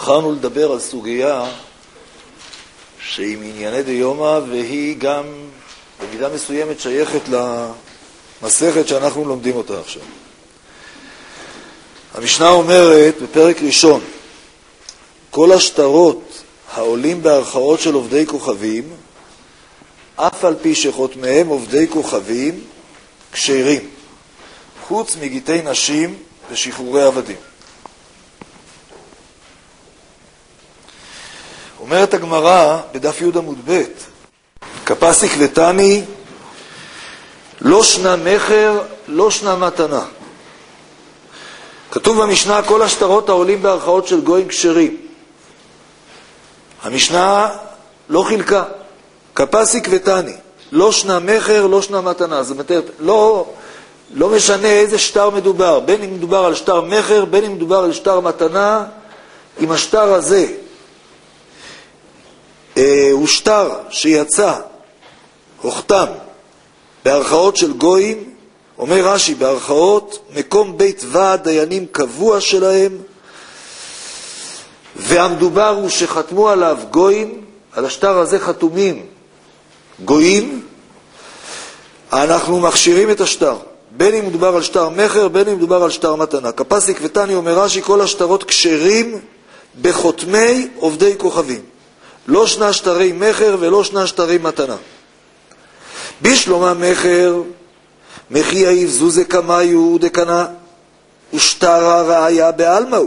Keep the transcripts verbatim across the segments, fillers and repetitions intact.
בחרנו לדבר על סוגיה שהיא מענייני דיומא, והיא גם במידה מסוימת שייכת למסכת שאנחנו לומדים אותה עכשיו. המשנה אומרת בפרק ראשון, כל השטרות העולים בהרכאות של עובדי כוכבים, אף על פי שחותמיהם עובדי כוכבים, כשרים, חוץ מגיטי נשים ושחרורי עבדים. אומרת הגמרא בדף י' עמוד ב', כפסיק ותני, לא שנה מחר, לא שנה מתנה. כתוב במשנה, כל השטרות העולים בהרכאות של גויים כשרים. המשנה לא חילקה, כפסיק ותני, לא שנה מחר, לא שנה מתנה. זאת אומרת, לא, לא משנה איזה שטר מדובר, בין אם מדובר על שטר מחר, בין אם מדובר על שטר מתנה, אם השטר הזה אה, הוא שטר שיצא, הוכתם, בהרכאות של גויים, אומר רש"י, בהרכאות, מקום בית ועד דיינים קבוע שלהם, והמדובר הוא שחתמו עליו גויים, על השטר הזה חתומים גויים, אנחנו מכשירים את השטר, בין אם מדובר על שטר מחר, בין אם מדובר על שטר מתנה. כפסיק ותני אומר רש"י, כל השטרות כשרים בחותמי עובדי כוכבים. לא שנה שטרי מחר ולא שנה שטרי מתנה. בשלומה מחר, מחי יאיב זוזה כמיו דקנה, ושטר הראיה בעלמאו.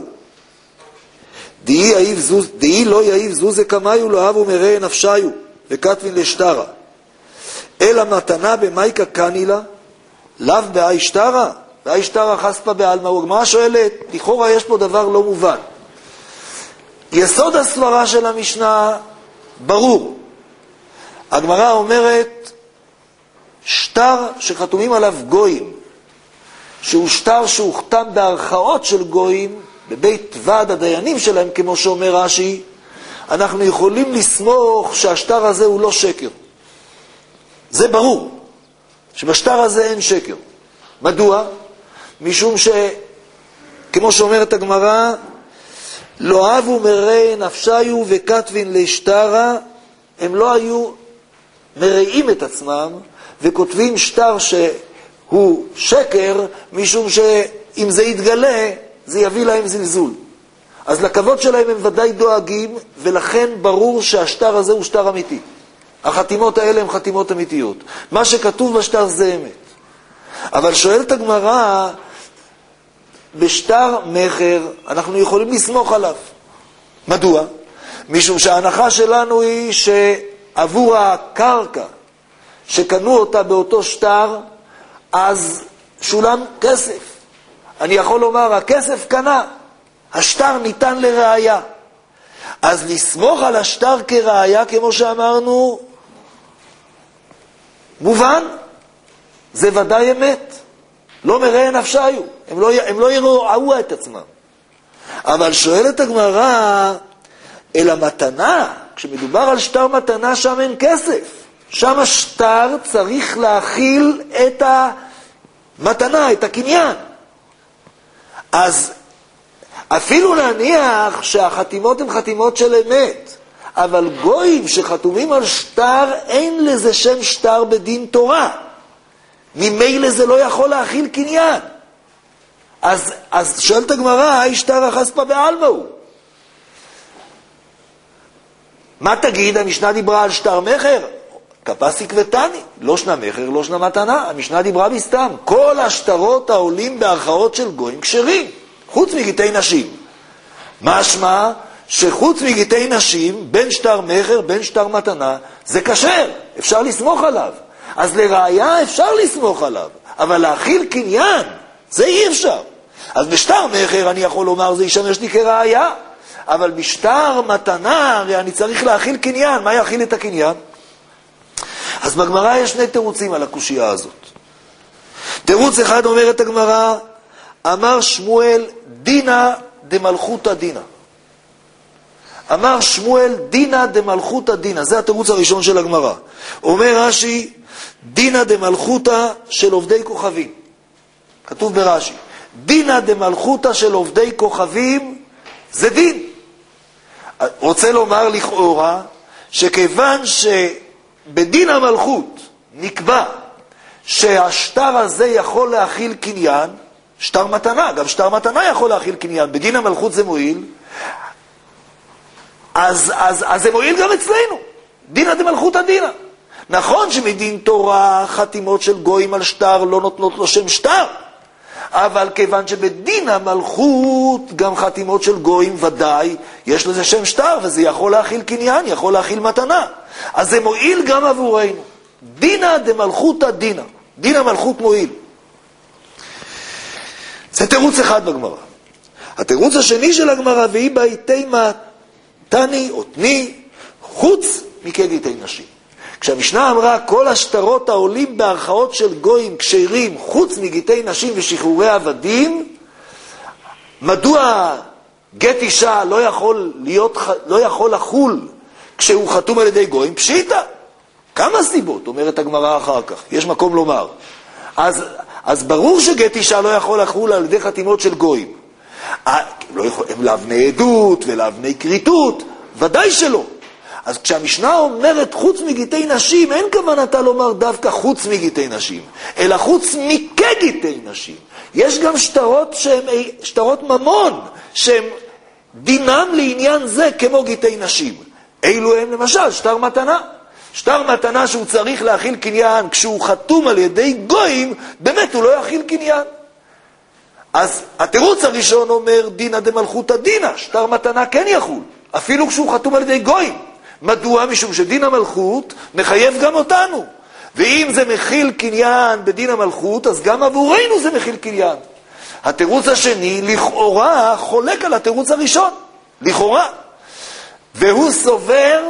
דהי לא יאיב זוזה כמיו לא אהבו מראה נפשיו, וכתבין לשטרה. אלא מתנה במייקה קנילה, לאו באי שטרה, באי שטרה חספה בעלמאו. הגמרא שואלת, לכאורה יש פה דבר לא מובן. יסוד הסברה של המשנה ברור. הגמרא אומרת, שטר שחתומים עליו גויים, שהוא שטר שהוכתם בהרכאות של גויים, בבית ועד הדיינים שלהם, כמו שאומר רש"י, אנחנו יכולים לסמוך שהשטר הזה הוא לא שקר. זה ברור, שבשטר הזה אין שקר. מדוע? משום ש, כמו שאומרת הגמרא, לא אהבו מראה נפשיו וכתבין לשטרה, הם לא היו מראים את עצמם וכותבים שטר שהוא שקר, משום שאם זה יתגלה, זה יביא להם זלזול. אז לכבוד שלהם הם ודאי דואגים, ולכן ברור שהשטר הזה הוא שטר אמיתי. החתימות האלה הן חתימות אמיתיות. מה שכתוב בשטר זה אמת. אבל שואלת הגמרא, בשטר מחר אנחנו יכולים לסמוך עליו. מדוע? משום שההנחה שלנו היא שעבור הקרקע שקנו אותה באותו שטר, אז שולם כסף. אני יכול לומר, הכסף קנה, השטר ניתן לראיה. אז לסמוך על השטר כראיה, כמו שאמרנו, מובן, זה ודאי אמת. לא מראה נפשיו, הם לא, הם לא יראו את עצמם. אבל שואלת הגמרא, אלא מתנה, כשמדובר על שטר מתנה, שם אין כסף. שם השטר צריך להכיל את המתנה, את הקניין. אז אפילו להניח שהחתימות הן חתימות של אמת, אבל גויים שחתומים על שטר, אין לזה שם שטר בדין תורה. ממילא זה לא יכול להכיל קניין. אז, אז שואלת הגמרא, האי שטר החספה בעלמאו. מה תגיד? המשנה דיברה על שטר מחר? כפסיק ותני, לא שנה מחר, לא שנה מתנה. המשנה דיברה בסתם. כל השטרות העולים בהרכאות של גויים כשרים, חוץ מגיטי נשים. משמע שחוץ מגיטי נשים, בין שטר מחר, בין שטר מתנה, זה כשר, אפשר לסמוך עליו. אז לראיה אפשר לסמוך עליו, אבל להכיל קניין, זה אי אפשר. אז בשטר מחר אני יכול לומר, זה ישמש לי כראיה, אבל בשטר מתנה, הרי אני צריך להכיל קניין. מה יכיל את הקניין? אז בגמרא יש שני תירוצים על הקושייה הזאת. תירוץ אחד אומרת הגמרא, אמר שמואל דינה דמלכותא דינה. אמר שמואל דינה דמלכותא דינה. זה התירוץ הראשון של הגמרא. אומר רש"י, דינה דמלכותא של עובדי כוכבים. כתוב ברש"י, דינה דמלכותא של עובדי כוכבים זה דין. רוצה לומר לכאורה, שכיוון שבדין המלכות נקבע שהשטר הזה יכול להכיל קניין, שטר מתנה, גם שטר מתנה יכול להכיל קניין, בדין המלכות זה מועיל, אז, אז, אז זה מועיל גם אצלנו, דינא דמלכותא דינא. נכון שמדין תורה חתימות של גויים על שטר לא נותנות לו שם שטר, אבל כיוון שבדין המלכות גם חתימות של גויים ודאי יש לזה שם שטר, וזה יכול להכיל קניין, יכול להכיל מתנה, אז זה מועיל גם עבורנו. דינא דמלכותא דינא, דין המלכות מועיל. זה תירוץ אחד בגמרא. התירוץ השני של הגמרא, והיא באיתי מתני או תני חוץ מכגיתי נשים. כשהמשנה אמרה כל השטרות העולים בערכאות של גויים כשרים חוץ מגיטי נשים ושחרורי עבדים, מדוע גט אישה לא יכול להיות, לא יכול לחול כשהוא חתום על ידי גויים? פשיטה. כמה סיבות, אומרת הגמרא אחר כך, יש מקום לומר. אז, אז ברור שגט אישה לא יכול לחול על ידי חתימות של גויים. לא יכול, הם לאבני עדות ולאבני כריתות, ודאי שלא. אז כשהמשנה אומרת חוץ מגיטי נשים, אין כוונתה לומר דווקא חוץ מגיטי נשים, אלא חוץ מכגיטי נשים. יש גם שטרות שהם שטרות ממון, שהם דינם לעניין זה כמו גיטי נשים. אילו הם למשל שטר מתנה. שטר מתנה שהוא צריך להכיל קניין, כשהוא חתום על ידי גויים, באמת הוא לא יכיל קניין. אז התירוץ הראשון אומר דינא דמלכותא דינא, שטר מתנה כן יחול, אפילו כשהוא חתום על ידי גויים. מדוע? משום שדין המלכות מחייב גם אותנו. ואם זה מכיל קניין בדין המלכות, אז גם עבורנו זה מכיל קניין. התירוץ השני, לכאורה, חולק על התירוץ הראשון. לכאורה. והוא סובר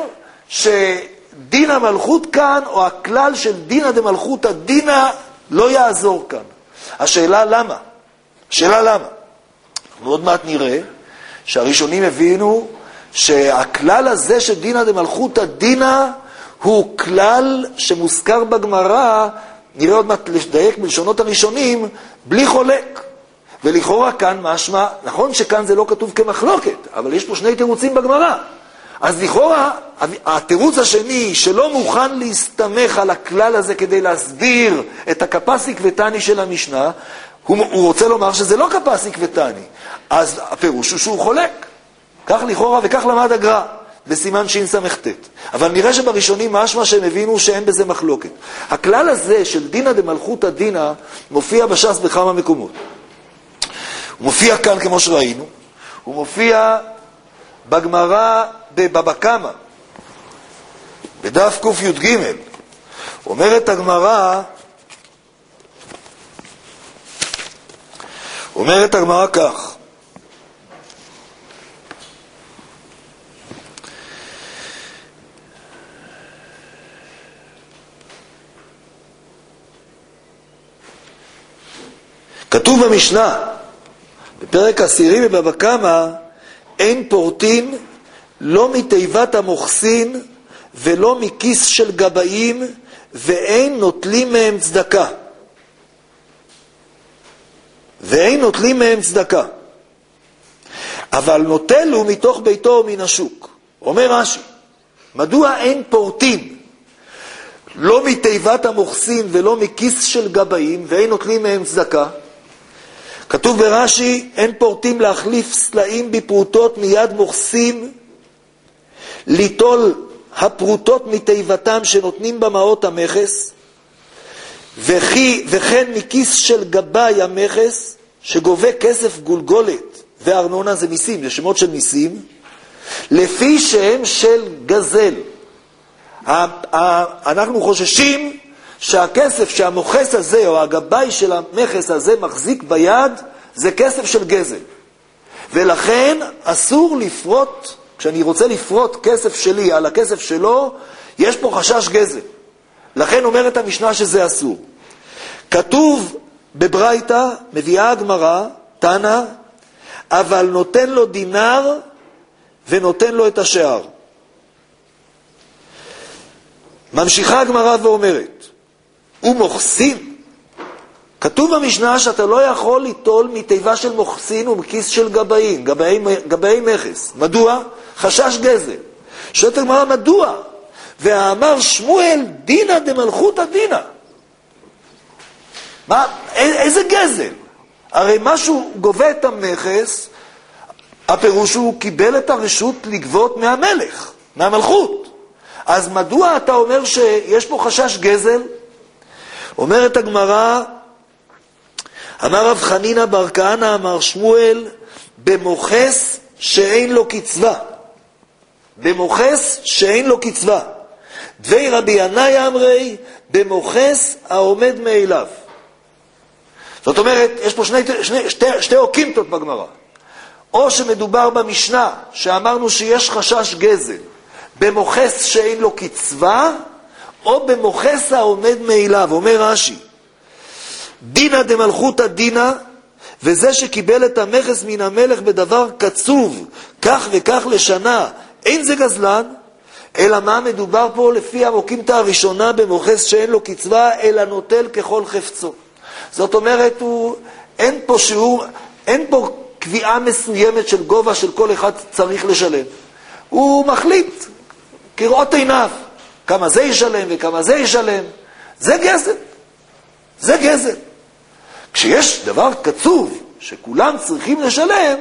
שדין המלכות כאן, או הכלל של דינא דמלכותא דינא, לא יעזור כאן. השאלה למה? השאלה למה? אנחנו עוד מעט נראה שהראשונים הבינו שהכלל הזה של דינא דמלכותא דינא הוא כלל שמוזכר בגמרא, נראה עוד מעט לדייק בלשונות הראשונים, בלי חולק. ולכאורה כאן משמע, נכון שכאן זה לא כתוב כמחלוקת, אבל יש פה שני תירוצים בגמרא. אז לכאורה, התירוץ השני שלא מוכן להסתמך על הכלל הזה כדי להסביר את הקפסיק ותני של המשנה, הוא, הוא רוצה לומר שזה לא קפסיק ותני. אז הפירוש הוא שהוא חולק. כך לכאורה וכך למד הגר"א בסימן שס"ט. אבל נראה שבראשונים משמע שהם הבינו שאין בזה מחלוקת. הכלל הזה של דינא דמלכותא דינא מופיע בש"ס בכמה מקומות. הוא מופיע כאן כמו שראינו, הוא מופיע בגמרא בבבא קמא, בדף קי"ג. אומרת הגמרא, אומרת הגמרא כך, כתוב במשנה, בפרק עשירי בבבא קמא, אין פורטין לא מתיבת המוחסין ולא מכיס של גבאים, ואין נוטלים מהם צדקה. ואין נוטלים מהם צדקה. אבל נוטל הוא מתוך ביתו מן השוק. אומר רש"י, מדוע אין פורטין לא מתיבת המוחסין ולא מכיס של גבאים, ואין נוטלים מהם צדקה? כתוב ברש"י, אין פורטים להחליף סלעים בפרוטות מיד מוחסים, ליטול הפרוטות מתיבתם שנותנים במעות המכס, וכי, וכן מכיס של גבאי המכס, שגובה כסף גולגולת, וארנונה זה מיסים, זה שמות של מיסים, לפי שהם של גזל. אנחנו חוששים שהכסף שהמוכס הזה או הגבאי של המכס הזה מחזיק ביד זה כסף של גזל, ולכן אסור לפרוט. כשאני רוצה לפרוט כסף שלי על הכסף שלו, יש פה חשש גזל, לכן אומרת המשנה שזה אסור. כתוב בברייתא, מביאה הגמרא, תנא, אבל נותן לו דינר ונותן לו את השאר. ממשיכה הגמרא ואומרת, ומוחסין, כתוב במשנה שאתה לא יכול ליטול מתיבה של מוחסין ומכיס של גבאים, גבאי, גבאי מכס. מדוע? חשש גזל. שואלת הגמרא, מדוע? ואמר שמואל, דינא דמלכותא דינא. מה, איזה גזל? הרי משהו גובה את המכס, הפירוש הוא קיבל את הרשות לגבות מהמלך, מהמלכות. אז מדוע אתה אומר שיש פה חשש גזל? אומרת הגמרא, אמר רב חנינא בר כהנא, אמר שמואל, במוחס שאין לו קצבה. במוחס שאין לו קצבה. דבי רבי ינאי אמרי, במוחס העומד מאליו. זאת אומרת, יש פה שני, שני, שתי, שתי אוקימתות בגמרא. או שמדובר במשנה, שאמרנו שיש חשש גזל, במוחס שאין לו קצבה, או במוחס העומד מאליו. אומר רש"י, דינא דמלכותא דינא, וזה שקיבל את המכס מן המלך בדבר קצוב, כך וכך לשנה, אין זה גזלן, אלא מה מדובר פה לפי המוקימתא הראשונה במוחס שאין לו קצבה, אלא נוטל ככל חפצו. זאת אומרת, הוא, אין פה שיעור, אין פה קביעה מסוימת של גובה של כל אחד צריך לשלם. הוא מחליט, כראות עיניו, כמה זה ישלם וכמה זה ישלם. זה גזל. זה גזל. כשיש דבר קצוב שכולם צריכים לשלם,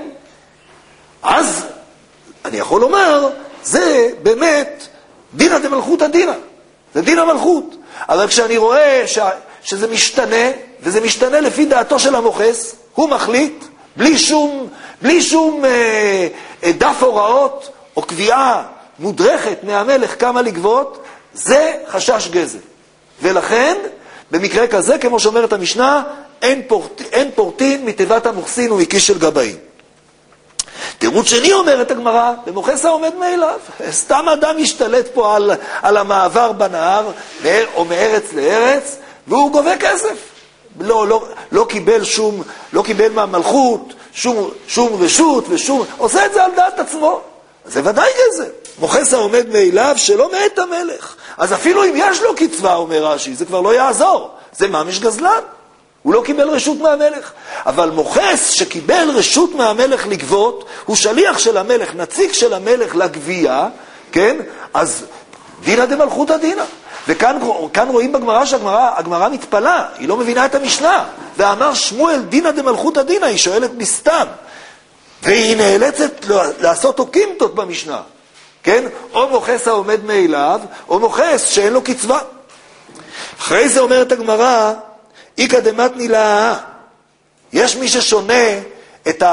אז אני יכול לומר, זה באמת דינא דמלכותא דינא. זה דין המלכות. אבל כשאני רואה ש... שזה משתנה, וזה משתנה לפי דעתו של המוחס, הוא מחליט, בלי שום, בלי שום אה, אה, דף הוראות או קביעה מודרכת מהמלך כמה לגבות, זה חשש גזל. ולכן, במקרה כזה, כמו שאומרת המשנה, אין, פורט, אין פורטין מתיבת המוחסין ומכיס של גבאים. תירוץ שני אומרת הגמרא, במוחס העומד מאליו. סתם אדם משתלט פה על, על המעבר בנהר, או מארץ לארץ, והוא גובה כסף. לא, לא, לא קיבל שום, לא קיבל מהמלכות, שום, שום רשות ושום, עושה את זה על דעת עצמו. זה ודאי גזל. מוחס העומד מאליו שלא מאת המלך. אז אפילו אם יש לו קצבה, אומר רש"י, זה כבר לא יעזור. זה ממש גזלן. הוא לא קיבל רשות מהמלך. אבל מוחס שקיבל רשות מהמלך לגבות, הוא שליח של המלך, נציג של המלך לגבייה, כן? אז דינא דמלכותא דינא. וכאן כאן רואים בגמרא שהגמרא הגמרא מתפלאה, היא לא מבינה את המשנה. ואמר שמואל דינא דמלכותא דינא, היא שואלת מסתם. והיא נאלצת לעשות אוקימתות במשנה. כן? או מוחס העומד מאליו, או מוחס שאין לו קצבה. אחרי זה אומרת הגמרא, איקא דמתני לה, יש מי ששונה את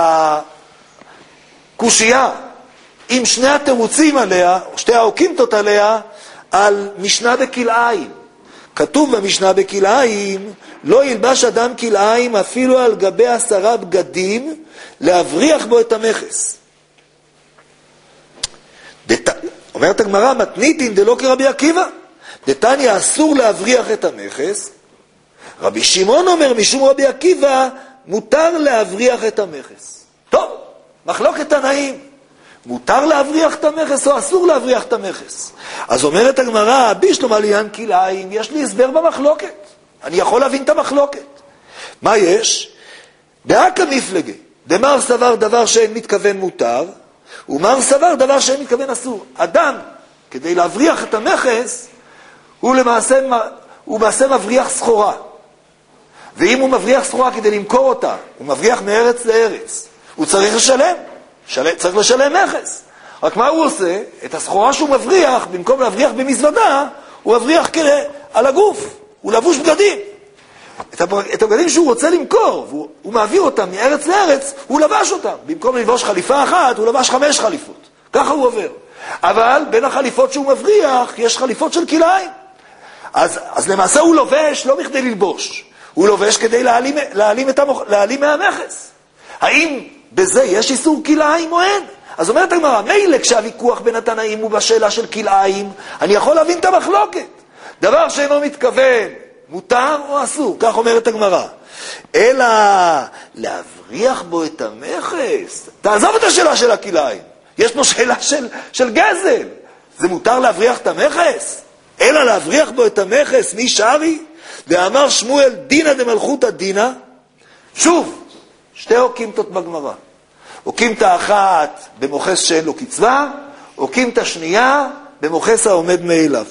הקושייה עם שני התירוצים עליה, או שתי האוקימתות עליה, על משנה בכלאיים. כתוב במשנה בכלאיים, לא ילבש אדם כלאיים אפילו על גבי עשרה בגדים, להבריח בו את המכס. דת... אומרת הגמרא, מתניתין דלא כרבי עקיבא. דתניא אסור להבריח את המכס. רבי שמעון אומר, משום רבי עקיבא, מותר להבריח את המכס. טוב, מחלוקת תנאים. מותר להבריח את המכס או אסור להבריח את המכס? אז אומרת הגמרא, בישלום עליין כלאיים, יש לי הסבר במחלוקת. אני יכול להבין את המחלוקת. מה יש? באקא מפלגי, דמר סבר דבר שאין מתכוון מותר, ומר סבר דבר שאין מתכוון אסור. אדם, כדי להבריח את המכס, הוא למעשה, הוא למעשה מבריח סחורה. ואם הוא מבריח סחורה כדי למכור אותה, הוא מבריח מארץ לארץ, הוא צריך לשלם. של... צריך לשלם מכס. רק מה הוא עושה? את הסחורה שהוא מבריח, במקום להבריח במזוודה, הוא מבריח כלה על הגוף. הוא לבוש בגדים. את, הב... את הבגדים שהוא רוצה למכור, והוא הוא מעביר אותם מארץ לארץ, הוא לבש אותם. במקום לבוש חליפה אחת, הוא לבש חמש חליפות. ככה הוא עובר. אבל בין החליפות שהוא מבריח, יש חליפות של כלאיים. אז, אז למעשה הוא לובש לא בכדי ללבוש. הוא לובש כדי להעלים, להעלים, את המוח... להעלים מהמכס. האם בזה יש איסור כלאיים או אין? אז אומרת הגמרא, מילא כשהוויכוח בין התנאים הוא בשאלה של כלאיים, אני יכול להבין את המחלוקת. דבר שאינו מתכוון, מותר או אסור? כך אומרת הגמרא. אלא להבריח בו את המכס. תעזוב את השאלה של הכלאיים. יש פה שאלה של, של גזל. זה מותר להבריח את המכס? אלא להבריח בו את המכס, מי שרי? ואמר שמואל דינא דמלכותא דינא, שוב, שתי אוקימתות בגמרא. אוקימתא אחת במוחס שאין לו קצבה, אוקימתא שנייה במוחס העומד מאליו.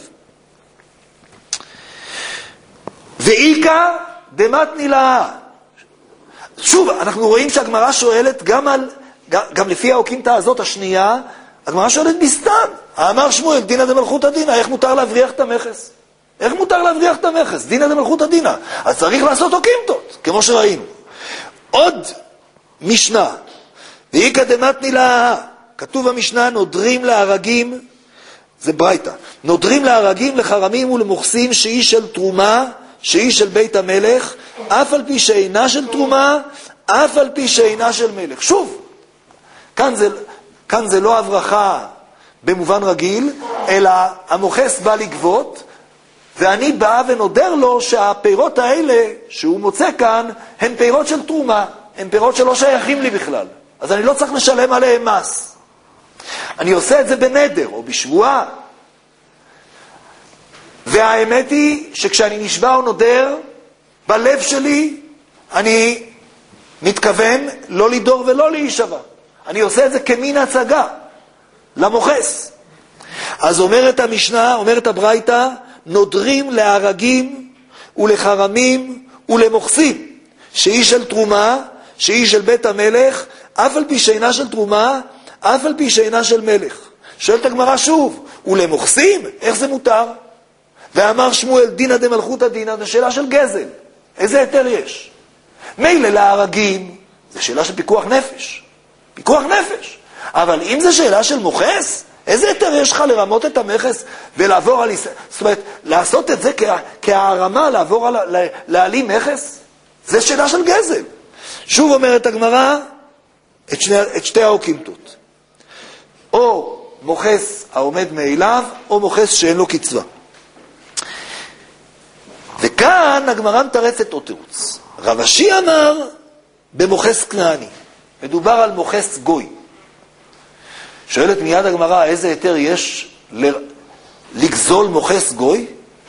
ואיקא דמתני לה. שוב, אנחנו רואים שהגמרא שואלת גם על, גם, גם לפי האוקימתא הזאת השנייה, הגמרא שואלת בסתם. אמר שמואל דינא דמלכותא דינא, איך מותר להבריח את המכס? איך מותר להבריח את המכס? דינא דמלכותא דינא. אז צריך לעשות אוקימתות, כמו שראינו. עוד משנה, ואיקא דמתני לה, כתוב במשנה, נודרים להרגים, זה ברייתא, נודרים להרגים, לחרמים ולמוכסים שהיא של תרומה, שהיא של בית המלך, אף על פי שאינה של תרומה, אף על פי שאינה של מלך. שוב, כאן זה, כאן זה לא הברכה במובן רגיל, אלא המוכס בא לגבות, ואני בא ונודר לו שהפירות האלה שהוא מוצא כאן, הם פירות של תרומה, הם פירות שלא שייכים לי בכלל. אז אני לא צריך לשלם עליהם מס. אני עושה את זה בנדר או בשבועה. והאמת היא שכשאני נשבע או נודר, בלב שלי אני מתכוון לא לדור ולא להישבע. אני עושה את זה כמין הצגה למוכס. אז אומרת המשנה, אומרת הברייתא, נודרים להרגים ולחרמים ולמוכסים, שהיא של תרומה, שהיא של בית המלך, אף על פי שאינה של תרומה, אף על פי שאינה של מלך. שואלת הגמרא שוב, ולמוכסים, איך זה מותר? ואמר שמואל דינא דמלכותא דינא, זו שאלה של גזל. איזה היתר יש? מילא להרגים, זו שאלה של פיקוח נפש. פיקוח נפש. אבל אם זו שאלה של מוכס, איזה היתר יש לך לרמות את המכס ולעבור על... זאת אומרת, לעשות את זה כה, כהרמה, לעבור על... להעלים מכס? זו שאלה של גזל. שוב אומרת הגמרא את, שני, את שתי האוקימתות. או מוכס העומד מאליו, או מוכס שאין לו קצבה. וכאן הגמרא מתרצת עוד תירוץ. רב אשי אמר במוכס כנעני. מדובר על מוכס גוי. שואלת מיד הגמרא, איזה היתר יש לגזול מוכס גוי?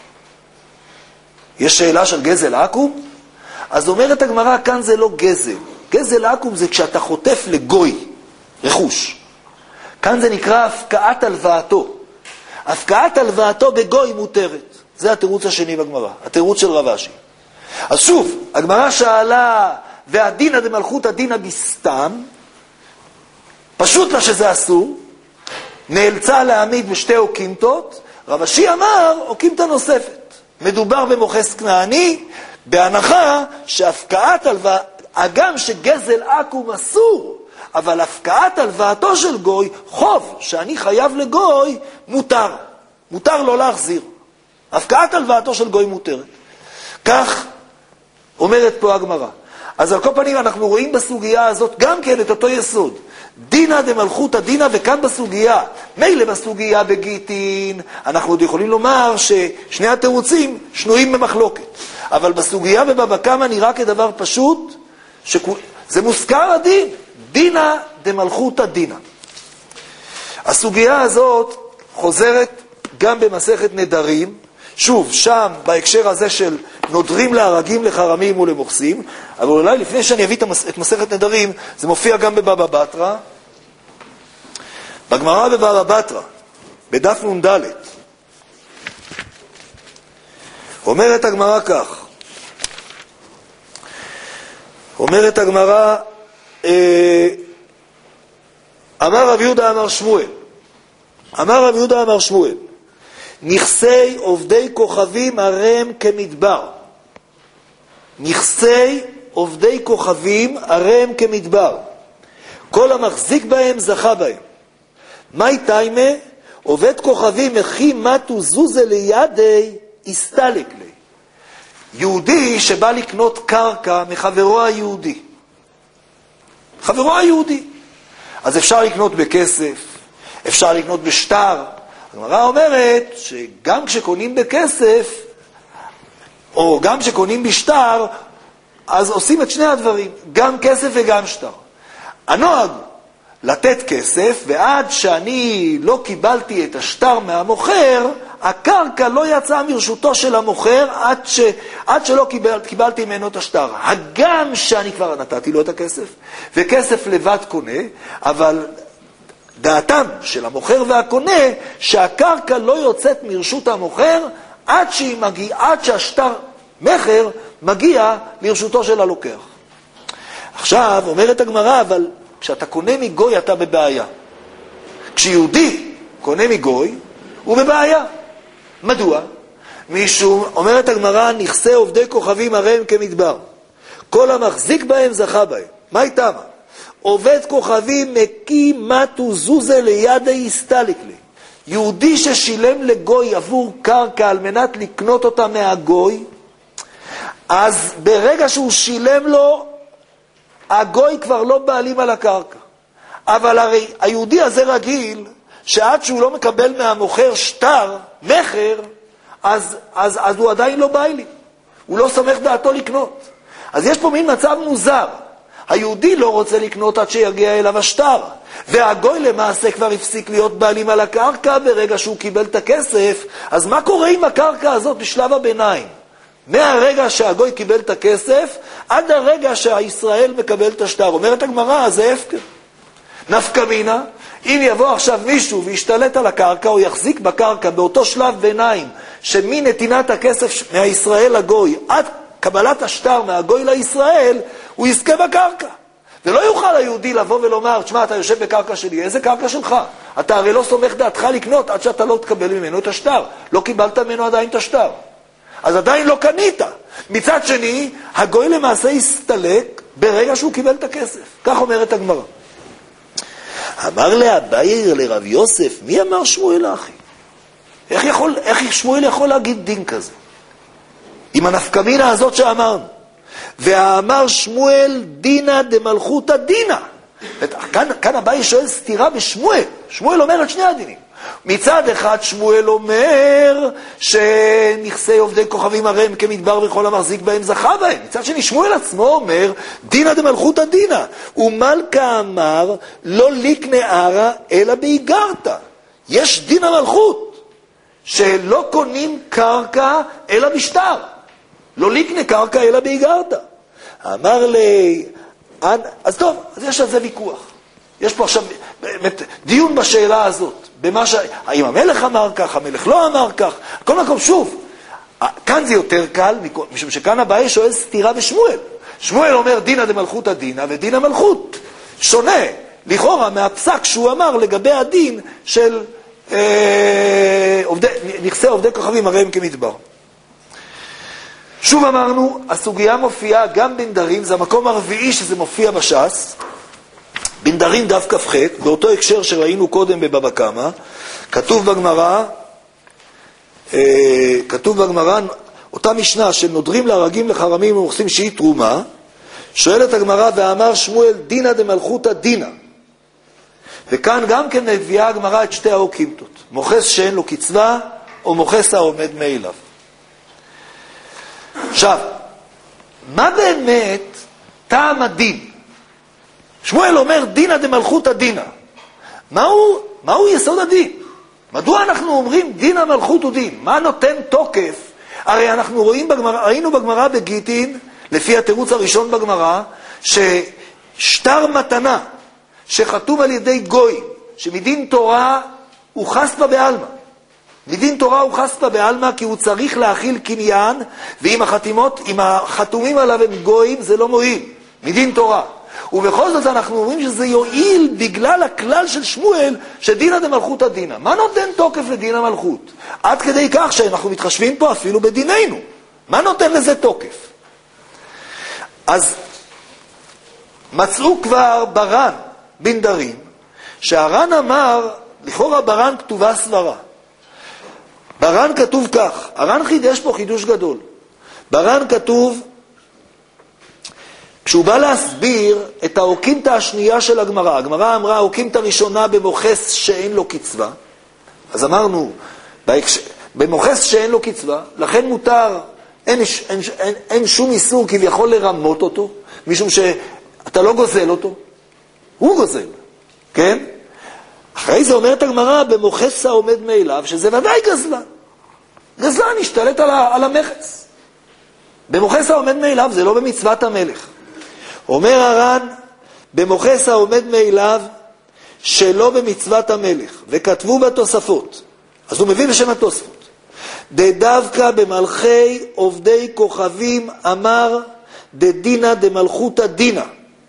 יש שאלה של גזל עקום? אז אומרת הגמרא, כאן זה לא גזל. גזל עקום זה כשאתה חוטף לגוי, רכוש. כאן זה נקרא הפקעת הלוואתו. הפקעת הלוואתו בגוי מותרת. זה התירוץ השני בגמרא, התירוץ של רב אשי. אז שוב, הגמרא שאלה, והדינא דמלכותא דינא בסתם, פשוט לה שזה אסור, נאלצה להעמיד בשתי אוקימתות, רב אשי אמר אוקימתא נוספת. מדובר במוכס כנעני, בהנחה שהפקעת הלוואה, הגם שגזל עקום אסור, אבל הפקעת הלוואתו של גוי, חוב שאני חייב לגוי, מותר. מותר לא להחזיר. הפקעת הלוואתו של גוי מותרת. כך אומרת פה הגמרא. אז על כל פנים אנחנו רואים בסוגיה הזאת גם כן את אותו יסוד. דינא דמלכותא דינא, וכאן בסוגיה, מילא בסוגיה בגיטין, אנחנו עוד יכולים לומר ששני התירוצים שנויים במחלוקת. אבל בסוגיה ובבא קמא נראה כדבר פשוט, שזה מוזכר הדין, דינא דמלכותא דינא. הסוגיה הזאת חוזרת גם במסכת נדרים, שוב, שם בהקשר הזה של נודרים להרגים, לחרמים ולמוכסים, אבל אולי לפני שאני אביא את מסכת נדרים, זה מופיע גם בבבא בתרא, בגמרא בבבא בתרא, בדף נ"ד. אומרת הגמרא כך, אומרת הגמרא, אמר רב יהודה אמר שמואל, אמר רב יהודה אמר שמואל, נכסי עובדי כוכבים הרי הם כמדבר. נכסי עובדי כוכבים הרי הם כמדבר. כל המחזיק בהם זכה בהם. מהי תיימה? עובד כוכבים הכי מתו זוזה לידי הסתלק לי. יהודי שבא לקנות קרקע מחברו היהודי. חברו היהודי. אז אפשר לקנות בכסף, אפשר לקנות בשטר. הגמרא אומרת שגם כשקונים בכסף, או גם כשקונים בשטר, אז עושים את שני הדברים, גם כסף וגם שטר. הנוהג לתת כסף, ועד שאני לא קיבלתי את השטר מהמוכר, הקרקע לא יצאה מרשותו של המוכר עד, ש, עד שלא קיבל, קיבלתי ממנו את השטר. הגם שאני כבר נתתי לו את הכסף, וכסף לבד קונה, אבל דעתם של המוכר והקונה, שהקרקע לא יוצאת מרשות המוכר עד, שהיא מגיע, עד שהשטר מחר מגיע לרשותו של הלוקח. עכשיו, אומרת הגמרא, אבל כשאתה קונה מגוי אתה בבעיה. כשיהודי קונה מגוי, הוא בבעיה. מדוע? מישהו, אומרת הגמרא, נכסי עובדי כוכבים הרי הם כמדבר. כל המחזיק בהם זכה בהם. מה איתם? עובד כוכבים מקי מתו זוזה לידי הסתלק לי. יהודי ששילם לגוי עבור קרקע על מנת לקנות אותה מהגוי, אז ברגע שהוא שילם לו, הגוי כבר לא בעלים על הקרקע. אבל הרי היהודי הזה רגיל, שעד שהוא לא מקבל מהמוכר שטר, מחר, אז, אז, אז הוא עדיין לא בעלים. הוא לא סומך דעתו לקנות. אז יש פה מין מצב מוזר. היהודי לא רוצה לקנות עד שיגיע אליו השטר. והגוי למעשה כבר הפסיק להיות בעלים על הקרקע ברגע שהוא קיבל את הכסף. אז מה קורה עם הקרקע הזאת בשלב הביניים? מהרגע שהגוי קיבל את הכסף, עד הרגע שהישראל מקבל את השטר. אומרת הגמרא, זה הפקר. נפקא מינה, אם יבוא עכשיו מישהו וישתלט על הקרקע, או יחזיק בקרקע באותו שלב ביניים, שמנתינת הכסף מהישראל לגוי, עד קבלת השטר מהגוי לישראל, הוא יזכה בקרקע. ולא יוכל היהודי לבוא ולומר, תשמע, אתה יושב בקרקע שלי, איזה קרקע שלך? אתה הרי לא סומך דעתך לקנות עד שאתה לא תקבל ממנו את השטר. לא קיבלת ממנו עדיין את השטר. אז עדיין לא קנית. מצד שני, הגוי למעשה יסתלק ברגע שהוא קיבל את הכסף. כך אומרת הגמרא. אמר לאביי לרב יוסף, מי אמר שמואל אחי? איך, יכול, איך שמואל יכול להגיד דין כזה? עם הנפקמינה הזאת שאמרנו. ואמר שמואל דינה דמלכותא דינה. כאן, כאן אביי שואל סתירה בשמואל. שמואל אומר את שני הדינים. מצד אחד שמואל אומר שנכסי עובדי כוכבים הרי הם כמדבר וכל המחזיק בהם זכה בהם. מצד שני שמואל עצמו אומר דינה דמלכותא דינה. ומלכה אמר לא ליקנה ערא אלא באיגרתא. יש דין המלכות שלא קונים קרקע אלא בשטר. לא ליקנה קרקע אלא באיגרתא. אמר לי, אז טוב, אז יש על זה ויכוח. יש פה עכשיו דיון בשאלה הזאת. במה ש... האם המלך אמר כך, המלך לא אמר כך. כל מקום, שוב, כאן זה יותר קל, משום שכאן אביי שואל סתירה בשמואל. שמואל אומר דינה דמלכותא דינה, ודין המלכות שונה, לכאורה, מהפסק שהוא אמר לגבי הדין של אה, עובדי, נכסי עובדי כוכבים הרי הם כמדבר. שוב אמרנו, הסוגיה מופיעה גם בנדרים, זה המקום הרביעי שזה מופיע בש"ס, בנדרים דף כ"ח, באותו הקשר שראינו קודם בבבא קמא, כתוב בגמרא, אה, כתוב בגמרא, אותה משנה שנודרים להרגים לחרמים ומוכסים שהיא תרומה, שואלת הגמרא ואמר שמואל דינה דמלכותא דינה. וכאן גם כן מביאה הגמרא את שתי האוקימתות, מוכס שאין לו קצבה או מוכס העומד מאליו. עכשיו, מה באמת טעם הדין? שמואל אומר דינה דמלכותא דינה. מהו, מהו יסוד הדין? מדוע אנחנו אומרים דין המלכות הוא דין? מה נותן תוקף? הרי אנחנו רואים בגמרא, ראינו בגמרא בגיטין, לפי התירוץ הראשון בגמרא, ששטר מתנה שחתום על ידי גוי, שמדין תורה הוא חספא בעלמא. מדין תורה הוא חספא בעלמא כי הוא צריך להכיל קניין, ואם החתימות, אם החתומים עליו הם גויים זה לא מועיל. מדין תורה. ובכל זאת אנחנו אומרים שזה יועיל בגלל הכלל של שמואל שדינה דמלכותא דינה. מה נותן תוקף לדין המלכות? עד כדי כך שאנחנו מתחשבים פה אפילו בדיננו. מה נותן לזה תוקף? אז מצאו כבר ברן בנדרים, שהרן אמר, לכאורה ברן כתובה סברה. ברן כתוב כך, הרן חידש פה חידוש גדול. ברן כתוב, כשהוא בא להסביר את האוקימתא השנייה של הגמרא, הגמרא אמרה האוקימתא הראשונה במוכס שאין לו קצבה, אז אמרנו, במוכס שאין לו קצבה, לכן מותר, אין, אין, אין, אין שום איסור כביכול לרמות אותו, משום שאתה לא גוזל אותו, הוא גוזל, כן? אחרי זה אומרת הגמרא במוכס העומד מאליו, שזה ודאי גזלן. גזלן השתלט על, ה, על המכס. במוחס העומד מאליו, זה לא במצוות המלך. אומר הר"ן, במוחס העומד מאליו, שלא במצוות המלך, וכתבו בתוספות. אז הוא מביא בשם התוספות. דדווקא במלכי עובדי כוכבים אמר דדינה דמלכותא דינה,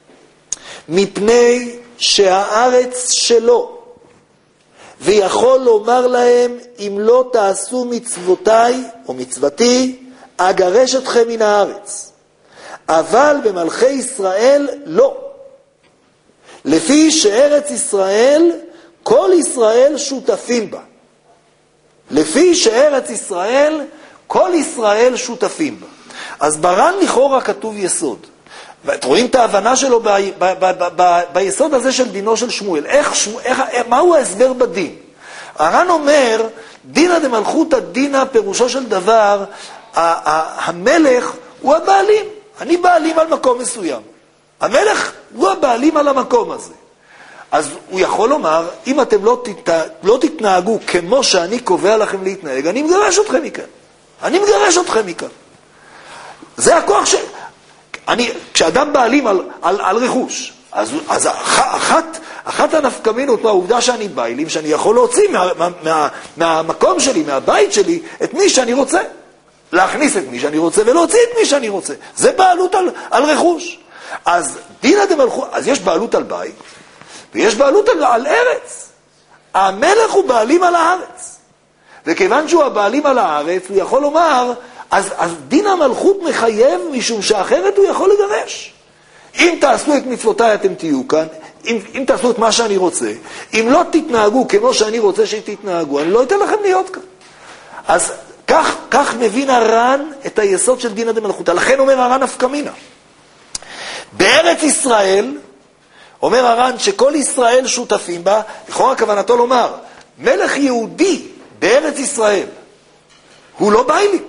מפני שהארץ שלו, ויכול לומר להם, אם לא תעשו מצוותיי או מצוותי, אגרש אתכם מן הארץ. אבל במלכי ישראל לא. לפי שארץ ישראל, כל ישראל שותפים בה. לפי שארץ ישראל, כל ישראל שותפים בה. אז בר"ן לכאורה כתוב יסוד. ואת רואים את ההבנה שלו ב- ב- ב- ב- ב- ביסוד הזה של דינו של שמואל. איך, איך, מהו ההסבר בדין? הר"ן אומר, דינא דמלכותא דינא, פירושו של דבר, המלך הוא הבעלים. אני בעלים על מקום מסוים. המלך הוא הבעלים על המקום הזה. אז הוא יכול לומר, אם אתם לא, תת... לא תתנהגו כמו שאני קובע לכם להתנהג, אני מגרש אתכם מכאן. אני מגרש אתכם מכאן. זה הכוח ש... אני, כשאדם בעלים על, על, על רכוש, אז, אז אחת, אחת הנפקמינות מהעובדה שאני בעלים, שאני יכול להוציא מה, מה, מה, מהמקום שלי, מהבית שלי, את מי שאני רוצה. להכניס את מי שאני רוצה ולהוציא את מי שאני רוצה. זה בעלות על, על רכוש. אז דינא דמלכותא, אז יש בעלות על בית, ויש בעלות על, על ארץ. המלך הוא בעלים על הארץ. וכיוון שהוא הבעלים על הארץ, הוא יכול לומר, אז, אז דין המלכות מחייב, משום שאחרת הוא יכול לגרש. אם תעשו את מצוותיי אתם תהיו כאן, אם, אם תעשו את מה שאני רוצה, אם לא תתנהגו כמו שאני רוצה שתתנהגו, אני לא אתן לכם להיות כאן. אז כך, כך מבין הר"ן את היסוד של דינא דמלכותא. לכן אומר הר"ן נפקא מינה. בארץ ישראל, אומר הר"ן שכל ישראל שותפים בה, לכאורה כוונתו לומר, מלך יהודי בארץ ישראל, הוא לא בעלים.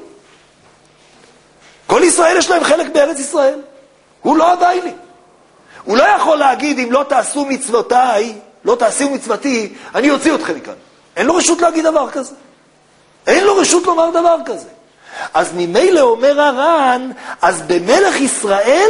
כל ישראל יש להם חלק בארץ ישראל. הוא לא הבעלים. הוא לא יכול להגיד, אם לא תעשו מצוותיי, לא תעשו מצוותי, אני אוציא אתכם מכאן. אין לו רשות להגיד דבר כזה. אין לו רשות לומר דבר כזה. אז ממילא אומר הר"ן, אז במלך ישראל,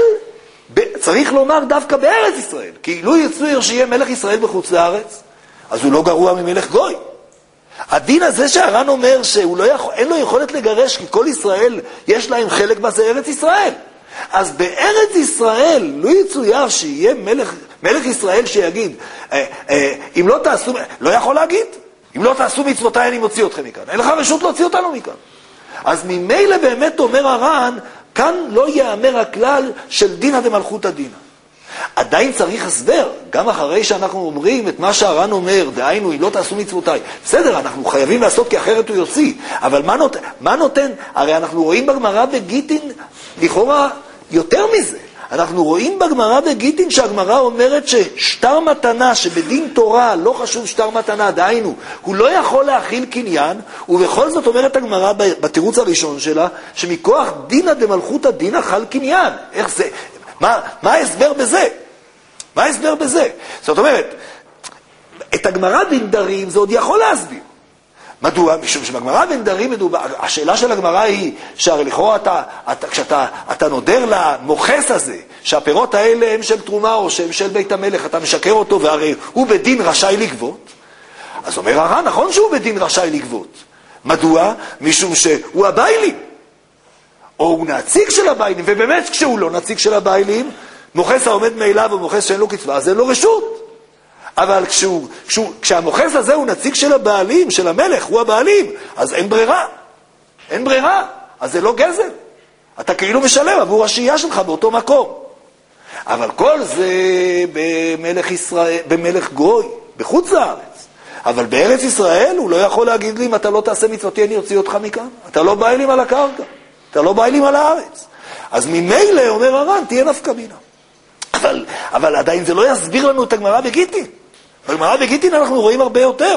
צריך לומר דווקא בארץ ישראל. כי לא יצויר שיהיה מלך ישראל בחוץ לארץ, אז הוא לא גרוע ממלך גוי. הדין הזה שהר"ן אומר שאין לא יכול, לו יכולת לגרש, כי כל ישראל יש להם חלק בזה ארץ ישראל. אז בארץ ישראל לא יצויר שיהיה מלך, מלך ישראל שיגיד, אה, אה, אם לא תעשו, לא יכול להגיד, אם לא תעשו מצוותיי אני מוציא אתכם מכאן. אין לך רשות להוציא אותנו מכאן. אז ממילא באמת אומר הר"ן, כאן לא יאמר הכלל של דינא דמלכותא דינא. עדיין צריך הסבר, גם אחרי שאנחנו אומרים את מה שהר"ן אומר, דהיינו, אם לא תעשו מצוותיי. בסדר, אנחנו חייבים לעשות כי אחרת הוא יוציא. אבל מה נותן? מה נותן? הרי אנחנו רואים בגמרא בגיטין, לכאורה יותר מזה. אנחנו רואים בגמרא בגיטין שהגמרא אומרת ששטר מתנה שבדין תורה לא חשוב שטר מתנה, דהיינו, הוא לא יכול להכיל קניין, ובכל זאת אומרת הגמרא בתירוץ הראשון שלה, שמכוח דינא דמלכותא דינא חל קניין. איך זה? מה, מה ההסבר בזה? מה ההסבר בזה? זאת אומרת, את הגמרא בנדרים זה עוד יכול להסביר. מדוע? משום שבגמרא בנדרים מדובר, השאלה של הגמרא היא, שהרי לכאורה אתה, אתה, כשאתה אתה נודר למוחס הזה, שהפירות האלה הם של תרומה או שהם של בית המלך, אתה משקר אותו והרי הוא בדין רשאי לגבות. אז אומר הר"ן, נכון שהוא בדין רשאי לגבות. מדוע? משום שהוא הבעלים. או הוא נציג של הבעלים, ובאמת כשהוא לא נציג של הבעלים, מוחס העומד מאליו ומוחס שאין לו קצבה, אז אין לו רשות. אבל כשהוא, כשהוא, כשהמוחס הזה הוא נציג של הבעלים, של המלך, הוא הבעלים, אז אין ברירה. אין ברירה. אז זה לא גזל. אתה כאילו משלם עבור השהייה שלך באותו מקום. אבל כל זה במלך ישראל, במלך גוי, בחוץ לארץ. אבל בארץ ישראל הוא לא יכול להגיד לי, אם אתה לא תעשה מצוותי, אני אוציא אותך מכאן. אתה לא בעלים על הקרקע. אתה לא בעלים על הארץ. אז ממילא, אומר הר"ן, תהיה נפקא מינה. אבל, אבל עדיין זה לא יסביר לנו את הגמרא בגיטין. בגמרא בגיטין אנחנו רואים הרבה יותר.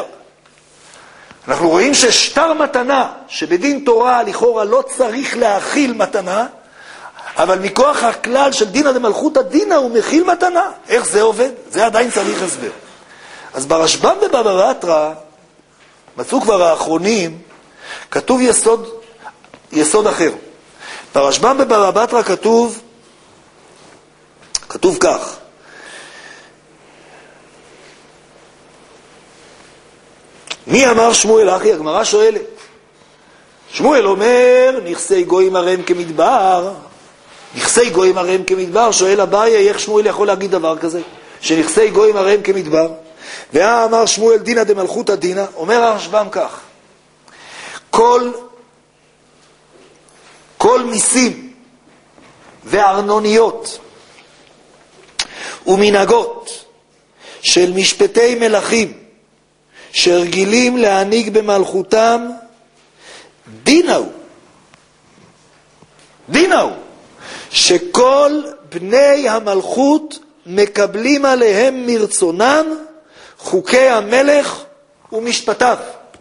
אנחנו רואים ששטר מתנה, שבדין תורה לכאורה לא צריך להכיל מתנה, אבל מכוח הכלל של דינא דמלכותא דינא הוא מכיל מתנה. איך זה עובד? זה עדיין צריך הסבר. אז ברשב"ם ובבא בתרא, מצאו כבר האחרונים, כתוב יסוד, יסוד אחר. ברשב"ם בבבא בתרא כתוב, כתוב כך, מי אמר שמואל אחי? הגמרא שואלת. שמואל אומר, נכסי גויים הרם כמדבר. נכסי גויים הרם כמדבר, שואל אביי, איך שמואל יכול להגיד דבר כזה? שנכסי גויים הרם כמדבר. ואמר שמואל דינא דמלכותא דינא, אומר הרשב"ם כך, כל, כל מיסים וארנוניות ומנהגות של משפטי מלכים שרגילים להנהיג במלכותם, דינא הוא, דינא הוא, שכל בני המלכות מקבלים עליהם מרצונם חוקי המלך ומשפטיו.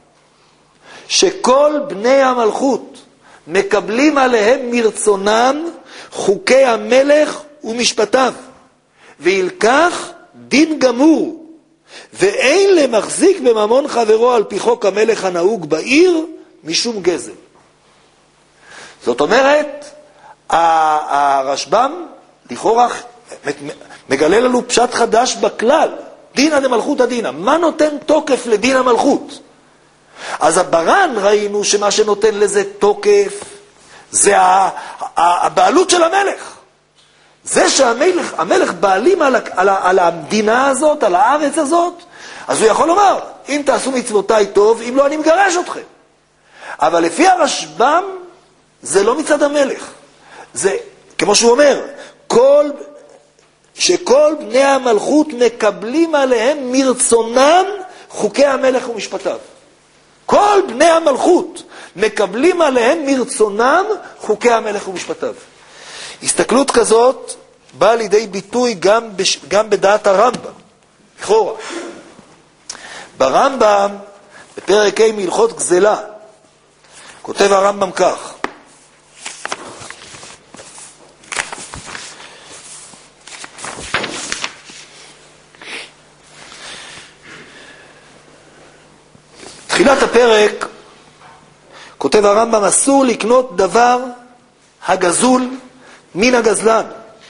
שכל בני המלכות מקבלים עליהם מרצונם חוקי המלך ומשפטיו. וילקח דין גמור, ואין למחזיק בממון חברו על פי חוק המלך הנהוג בעיר משום גזל. זאת אומרת, הרשב"ם לכאורה מגלה לנו פשט חדש בכלל, דינא דמלכותא דינא. מה נותן תוקף לדין המלכות? אז הברן ראינו שמה שנותן לזה תוקף זה הבעלות של המלך. זה שהמלך המלך בעלים על, על, על המדינה הזאת, על הארץ הזאת, אז הוא יכול לומר, אם תעשו מצוותיי טוב, אם לא אני מגרש אתכם. אבל לפי הרשב"ם זה לא מצד המלך. זה, כמו שהוא אומר, כל, שכל בני המלכות מקבלים עליהם מרצונם חוקי המלך ומשפטיו. כל בני המלכות מקבלים עליהם מרצונם חוקי המלך ומשפטיו. הסתכלות כזאת באה לידי ביטוי גם, בש... גם בדעת הרמב"ם. לכאורה. ברמב"ם, בפרק ה' מהלכות גזלה, כותב הרמב"ם כך, תחילת הפרק כותב הרמב"ם, אסור לקנות דבר הגזול מן הגזלן.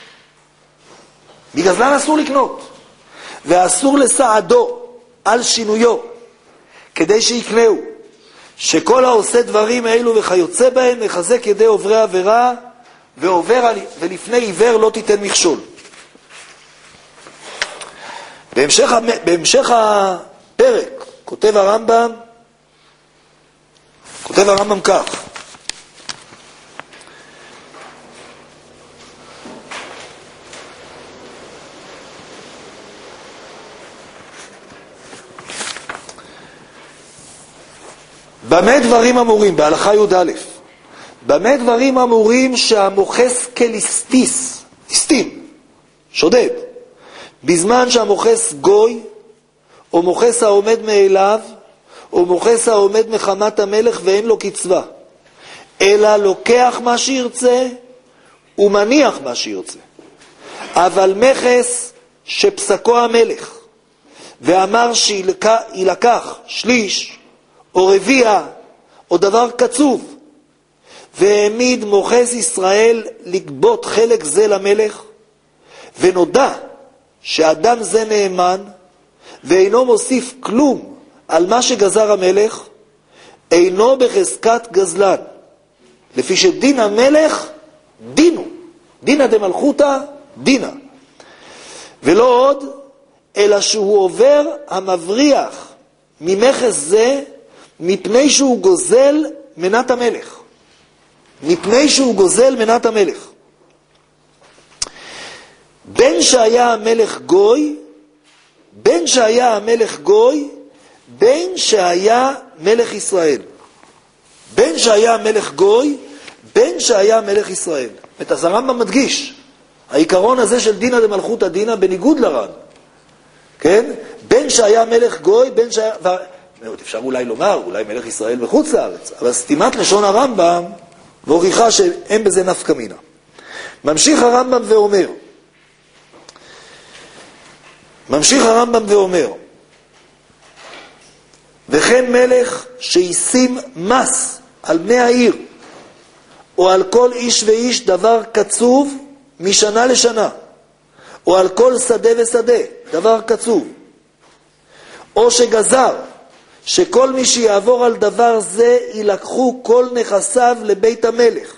מגזלן אסור לקנות, ואסור לסעדו על שינויו כדי שיקנהו, שכל העושה דברים האלו וכיוצא בהם מחזק ידי עוברי עבירה, ועובר ולפני עיוור לא תיתן מכשול. בהמשך, בהמשך הפרק כותב הרמב"ם, כותב הרמב"ם כך, במה דברים אמורים, בהלכה י"א, במה דברים אמורים שהמוחס כליסטיס, ליסטים, שודד, בזמן שהמוחס גוי, או מוחס העומד מאליו, או מוחס העומד מחמת המלך ואין לו קצבה, אלא לוקח מה שירצה ומניח מה שירצה. אבל מחס שפסקו המלך, ואמר שילקח שליש, או רביע, או דבר קצוב, והעמיד מוחס ישראל לגבות חלק זה למלך, ונודע שאדם זה נאמן, ואינו מוסיף כלום על מה שגזר המלך, אינו בחזקת גזלן, לפי שדין המלך דינו, דינא דמלכותא דינא. ולא עוד, אלא שהוא עובר המבריח ממחס זה, מפני שהוא גוזל מנת המלך. מפני שהוא גוזל מנת המלך. בין שהיה המלך גוי, בין שהיה המלך גוי, בין שהיה מלך ישראל. בין שהיה מלך גוי, בין שהיה מלך ישראל. אז הרמב"ם מדגיש, העיקרון הזה של דינא דמלכותא דינא בניגוד לר"ן. כן? בין שהיה מלך גוי, בין שהיה... אפשר אולי לומר, אולי מלך ישראל בחוץ לארץ, אבל סתימת לשון הרמב"ם והוכיחה שאין בזה נפקא מינה. ממשיך הרמב"ם ואומר, ממשיך הרמב"ם ואומר, וכן מלך שישים מס על בני העיר, או על כל איש ואיש דבר קצוב משנה לשנה, או על כל שדה ושדה דבר קצוב, או שגזר שכל מי שיעבור על דבר זה ילקחו כל נכסיו לבית המלך,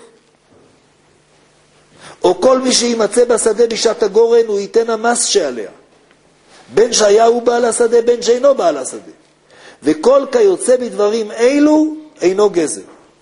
או כל מי שימצא בשדה בשעת הגורן הוא ייתן המס שעליה, בין שהיה הוא בעל השדה בין שאינו בעל השדה, וכל כיוצא בדברים אלו אינו גזל.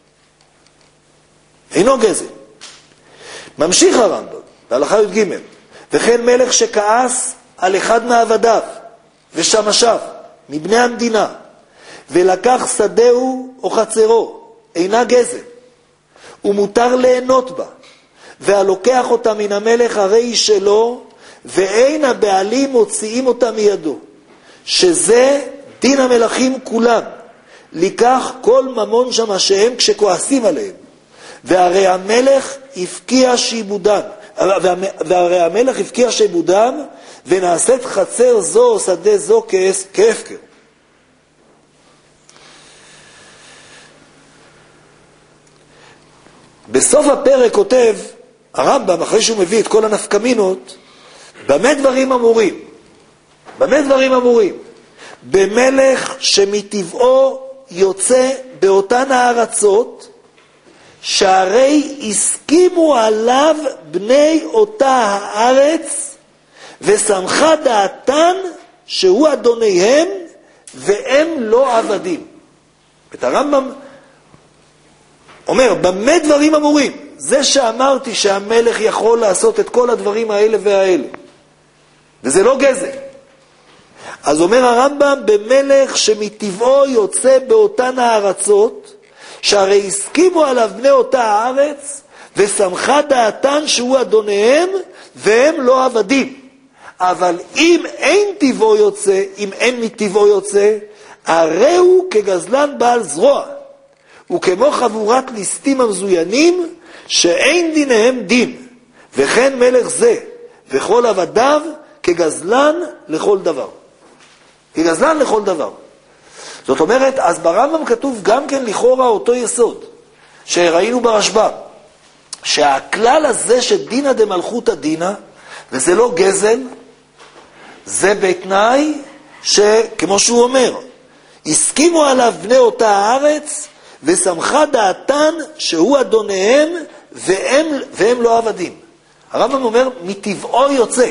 אינו גזל. ממשיך הרמב"ם בהלכה י"ג, וכן מלך שכעס על אחד מעבדיו ושמשיו מבני המדינה ולקח שדהו או חצרו אינה גזל, ומותר ליהנות בה, והלוקח אותה מן המלך הרי היא שלו, ואין הבעלים מוציאים אותה מידו, שזה דין המלכים כולם, לקח כל ממון שמשיהם כשכועסים עליהם, והרי המלך הפקיע שיבודם, והרי המלך הפקיע שיבודם, ונעשית חצר זו או שדה זו כהפקר. בסוף הפרק כותב הרמב"ם, אחרי שהוא מביא את כל הנפקמינות, במה דברים אמורים? במה דברים אמורים? במלך שמטבעו יוצא באותן הארצות, שהרי הסכימו עליו בני אותה הארץ, ושמחה דעתן שהוא אדוניהם, והם לא עבדים. את הרמב"ם אומר, במה דברים אמורים? זה שאמרתי שהמלך יכול לעשות את כל הדברים האלה והאלה, וזה לא גזל. אז אומר הרמב"ם, במלך שמטבעו יוצא באותן הארצות, שהרי הסכימו עליו בני אותה הארץ, ושמחה דעתן שהוא אדוניהם, והם לא עבדים. אבל אם אין טבעו יוצא, אם אין מטבעו יוצא, הרי הוא כגזלן בעל זרוע, וכמו חבורת ליסטים המזוינים, שאין דיניהם דין, וכן מלך זה, וכל עבדיו כגזלן לכל דבר. כגזלן לכל דבר. זאת אומרת, אז ברמב"ם כתוב גם כן לכאורה אותו יסוד, שראינו ברשב"ם, שהכלל הזה שדינא דמלכותא דינא, וזה לא גזל, זה בתנאי שכמו שהוא אומר, הסכימו עליו בני אותה הארץ, ושמחה דעתן שהוא אדוניהם, והם, והם לא עבדים. הרמב"ם אומר, מטבעו יוצא.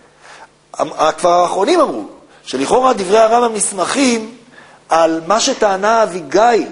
כבר האחרונים אמרו, שלכאורה דברי הרמב"ם נסמכים על מה שטענה אביגיל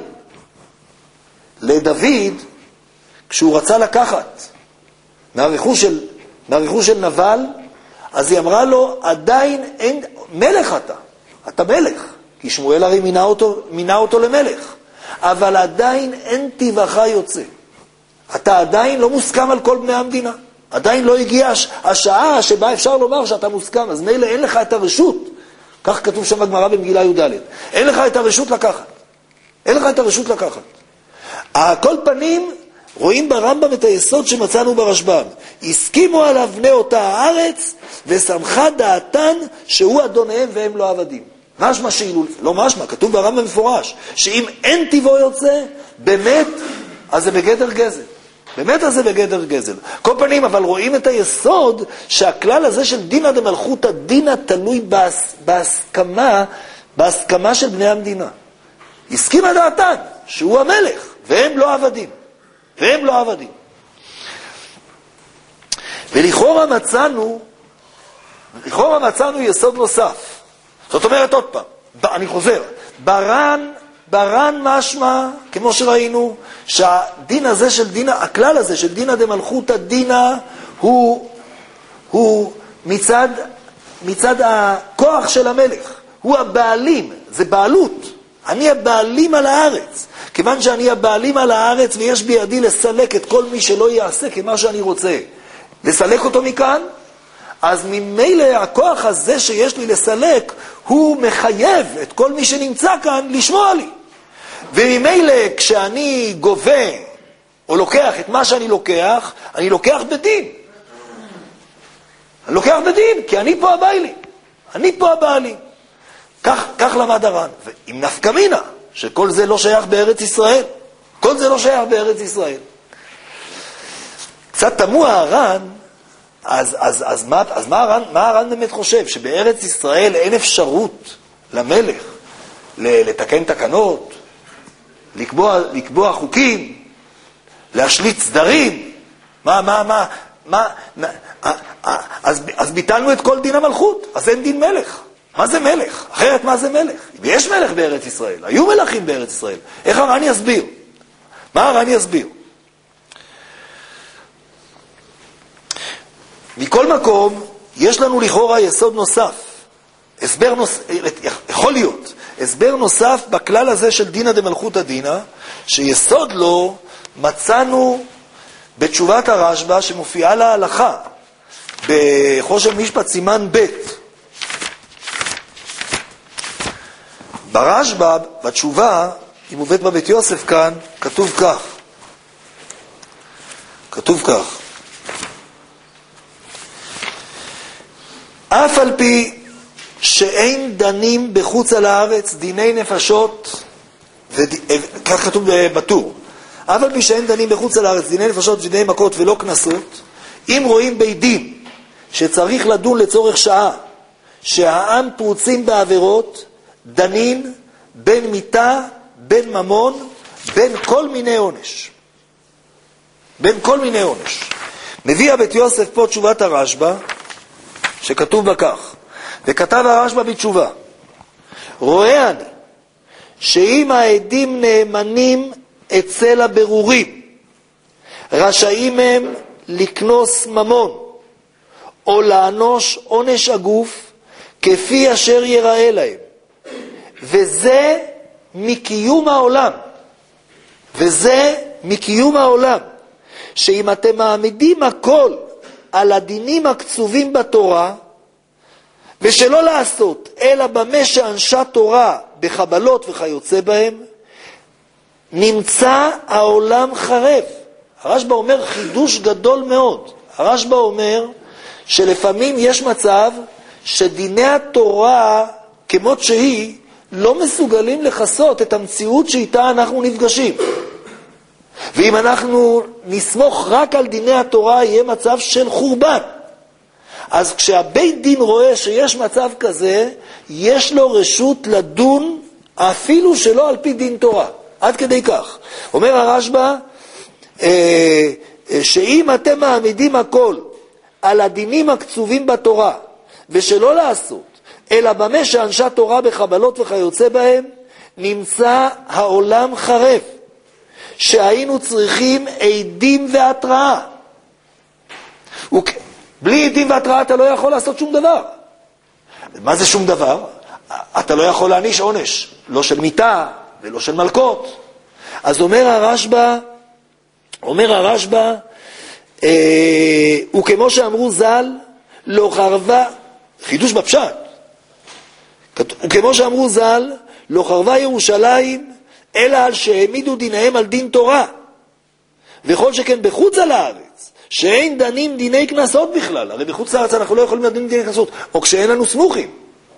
לדוד, כשהוא רצה לקחת מהרכוש של, מהרכוש של נבל, אז היא אמרה לו, עדיין אין, מלך אתה, אתה מלך, כי שמואל הרי מינה אותו, מינה אותו למלך, אבל עדיין אין טבעך יוצא. אתה עדיין לא מוסכם על כל בני המדינה. עדיין לא הגיעה השעה שבה אפשר לומר שאתה מוסכם, אז מילא אין לך את הרשות, כך כתוב שם בגמרא במגילה י"ד, אין לך את הרשות לקחת. אין לך את הרשות לקחת. על כל פנים, רואים ברמב"ם את היסוד שמצאנו ברשב"ם. הסכימו עליו בני אותה הארץ, ושמחה דעתן שהוא אדוניהם והם לא עבדים. משמע שאילו, לא משמע, כתוב ברמב"ם מפורש, שאם אין טבעו יוצא, באמת, אז זה בגדר גזל. באמת אז זה בגדר גזל. כל פנים, אבל רואים את היסוד שהכלל הזה של דינא דמלכותא דינא תלוי בהס, בהסכמה, בהסכמה של בני המדינה. הסכימה דעתן שהוא המלך, והם לא עבדים. והם לא עבדים. ולכאורה מצאנו, לכאורה מצאנו יסוד נוסף. זאת אומרת עוד פעם, אני חוזר, ברן, ברן משמע, כמו שראינו, שהדין הזה של דינא, הכלל הזה של דינא דמלכותא דינא, הוא, הוא מצד, מצד הכוח של המלך. הוא הבעלים, זה בעלות. אני הבעלים על הארץ. כיוון שאני הבעלים על הארץ ויש בידי לסלק את כל מי שלא יעשה כמה שאני רוצה, לסלק אותו מכאן, אז ממילא הכוח הזה שיש לי לסלק, הוא מחייב את כל מי שנמצא כאן לשמוע לי. וממילא כשאני גובה או לוקח את מה שאני לוקח, אני לוקח בדין. אני לוקח בדין, כי אני פה הבעלים. אני פה הבעלים. כך, כך למד הר"ן. ועם נפקא מינה, שכל זה לא שייך בארץ ישראל. כל זה לא שייך בארץ ישראל. קצת תמוה הר"ן, אז, אז, אז, מה, אז מה הר"ן, מה הר"ן באמת חושב? שבארץ ישראל אין אפשרות למלך לתקן תקנות, לקבוע, לקבוע חוקים, להשליט סדרים. מה, מה, מה, מה, מה אז, אז ביטלנו את כל דין המלכות, אז אין דין מלך. מה זה מלך? אחרת מה זה מלך? יש מלך בארץ ישראל, היו מלכים בארץ ישראל. איך הר"ן יסביר? מה הר"ן יסביר? מכל מקום, יש לנו לכאורה יסוד נוסף. הסבר נוסף, יכול להיות, הסבר נוסף בכלל הזה של דינא דמלכותא דינא, שיסוד לו מצאנו בתשובת הרשב"א שמופיעה להלכה, בחושן משפט סימן ב'. ברשב"א, בתשובה, היא מובאת בבית יוסף כאן, כתוב כך. כתוב כך. אף על פי שאין דנים בחוץ על הארץ דיני נפשות, וד... כך כתוב בטור, אף על פי שאין דנים בחוץ על הארץ דיני נפשות ודיני מכות ולא כנסות, אם רואים בית דין שצריך לדון לצורך שעה, שהעם פרוצים בעבירות, דנים בין מיתה, בין ממון, בין כל מיני עונש. בין כל מיני עונש. מביא הבית יוסף פה תשובת הרשב"א, שכתוב בה כך, וכתב הרשב"א בתשובה, רואה אני שאם העדים נאמנים אצל הבירורים, רשאים הם לקנוס ממון, או לענוש עונש הגוף, כפי אשר יראה להם. וזה מקיום העולם. וזה מקיום העולם. שאם אתם מעמידים הכל על הדינים הקצובים בתורה, ושלא לעשות, אלא במה שאנשי תורה בחבלות וכיוצא בהם, נמצא העולם חרב. הרשב"א אומר חידוש גדול מאוד. הרשב"א אומר שלפעמים יש מצב שדיני התורה כמות שהיא לא מסוגלים לחסות את המציאות שאיתה אנחנו נפגשים. ואם אנחנו נסמוך רק על דיני התורה, יהיה מצב של חורבן. אז כשהבית דין רואה שיש מצב כזה, יש לו רשות לדון אפילו שלא על פי דין תורה. עד כדי כך. אומר הרשב"א, אה, שאם אתם מעמידים הכל על הדינים הקצובים בתורה, ושלא לעשות, אלא במה שאנשי תורה בחבלות וכיוצא בהם, נמצא העולם חרב, שהיינו צריכים עדים והתראה. בלי עדים והתראה אתה לא יכול לעשות שום דבר. מה זה שום דבר? אתה לא יכול להעניש עונש, לא של מיתה ולא של מלכות. אז אומר הרשב"א, אומר הרשב"א, אה, וכמו שאמרו ז"ל, לא חרבה, חידוש בפשט, וכמו שאמרו ז"ל, לא חרבה ירושלים, אלא על שהעמידו דיניהם על דין תורה. וכל שכן בחוץ על הארץ, שאין דנים דיני כנסות בכלל. הרי בחוץ לארץ אנחנו לא יכולים לדין דיני כנסות, או כשאין לנו סמוכים.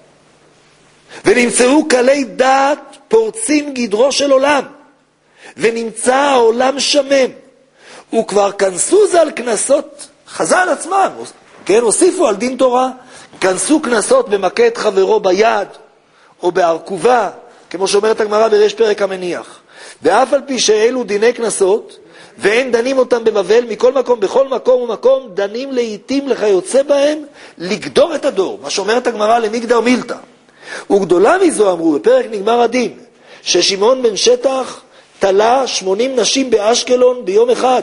ונמצאו כלי דעת פורצים גדרו של עולם, ונמצא העולם שמם. וכבר כנסו זה על כנסות, חז"ל עצמם, כן, הוסיפו על דין תורה, כנסו כנסות במכה את חברו ביד, או בארכובה, כמו שאומרת הגמרא בראש פרק המניח. ואף על פי שאלו דיני כנסות, ואין דנים אותם בבבל, מכל מקום, בכל מקום ומקום, דנים לעיתים לכיוצא בהם, לגדור את הדור. מה שאומרת הגמרא למגדר מילתא. וגדולה מזו אמרו, בפרק נגמר הדין, ששמעון בן שטח תלה שמונים נשים באשקלון ביום אחד.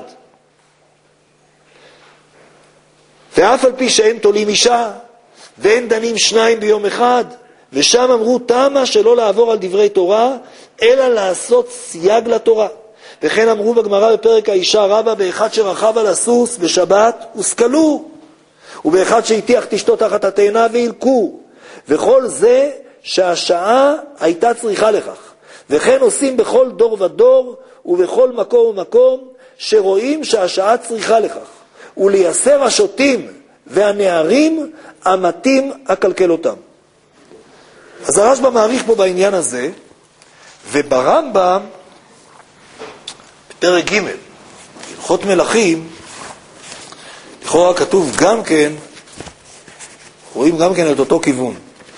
ואף על פי שאין תולים אישה, ואין דנים שניים ביום אחד, ושם אמרו תמה שלא לעבור על דברי תורה, אלא לעשות סייג לתורה. וכן אמרו בגמרא בפרק האישה רבה, באחד שרכב על הסוס בשבת וסקלו, ובאחד שהטיח תשתו תחת התאנה והילקו. וכל זה שהשעה הייתה צריכה לכך. וכן עושים בכל דור ודור ובכל מקום ומקום שרואים שהשעה צריכה לכך. ולייסר השוטים והנערים המתים הקלקל אותם. אז הרשב"א מעריך פה בעניין הזה, וברמב"ם פרק ג' הלכות מלכים, לכאורה כתוב גם כן, רואים גם כן את אותו כיוון.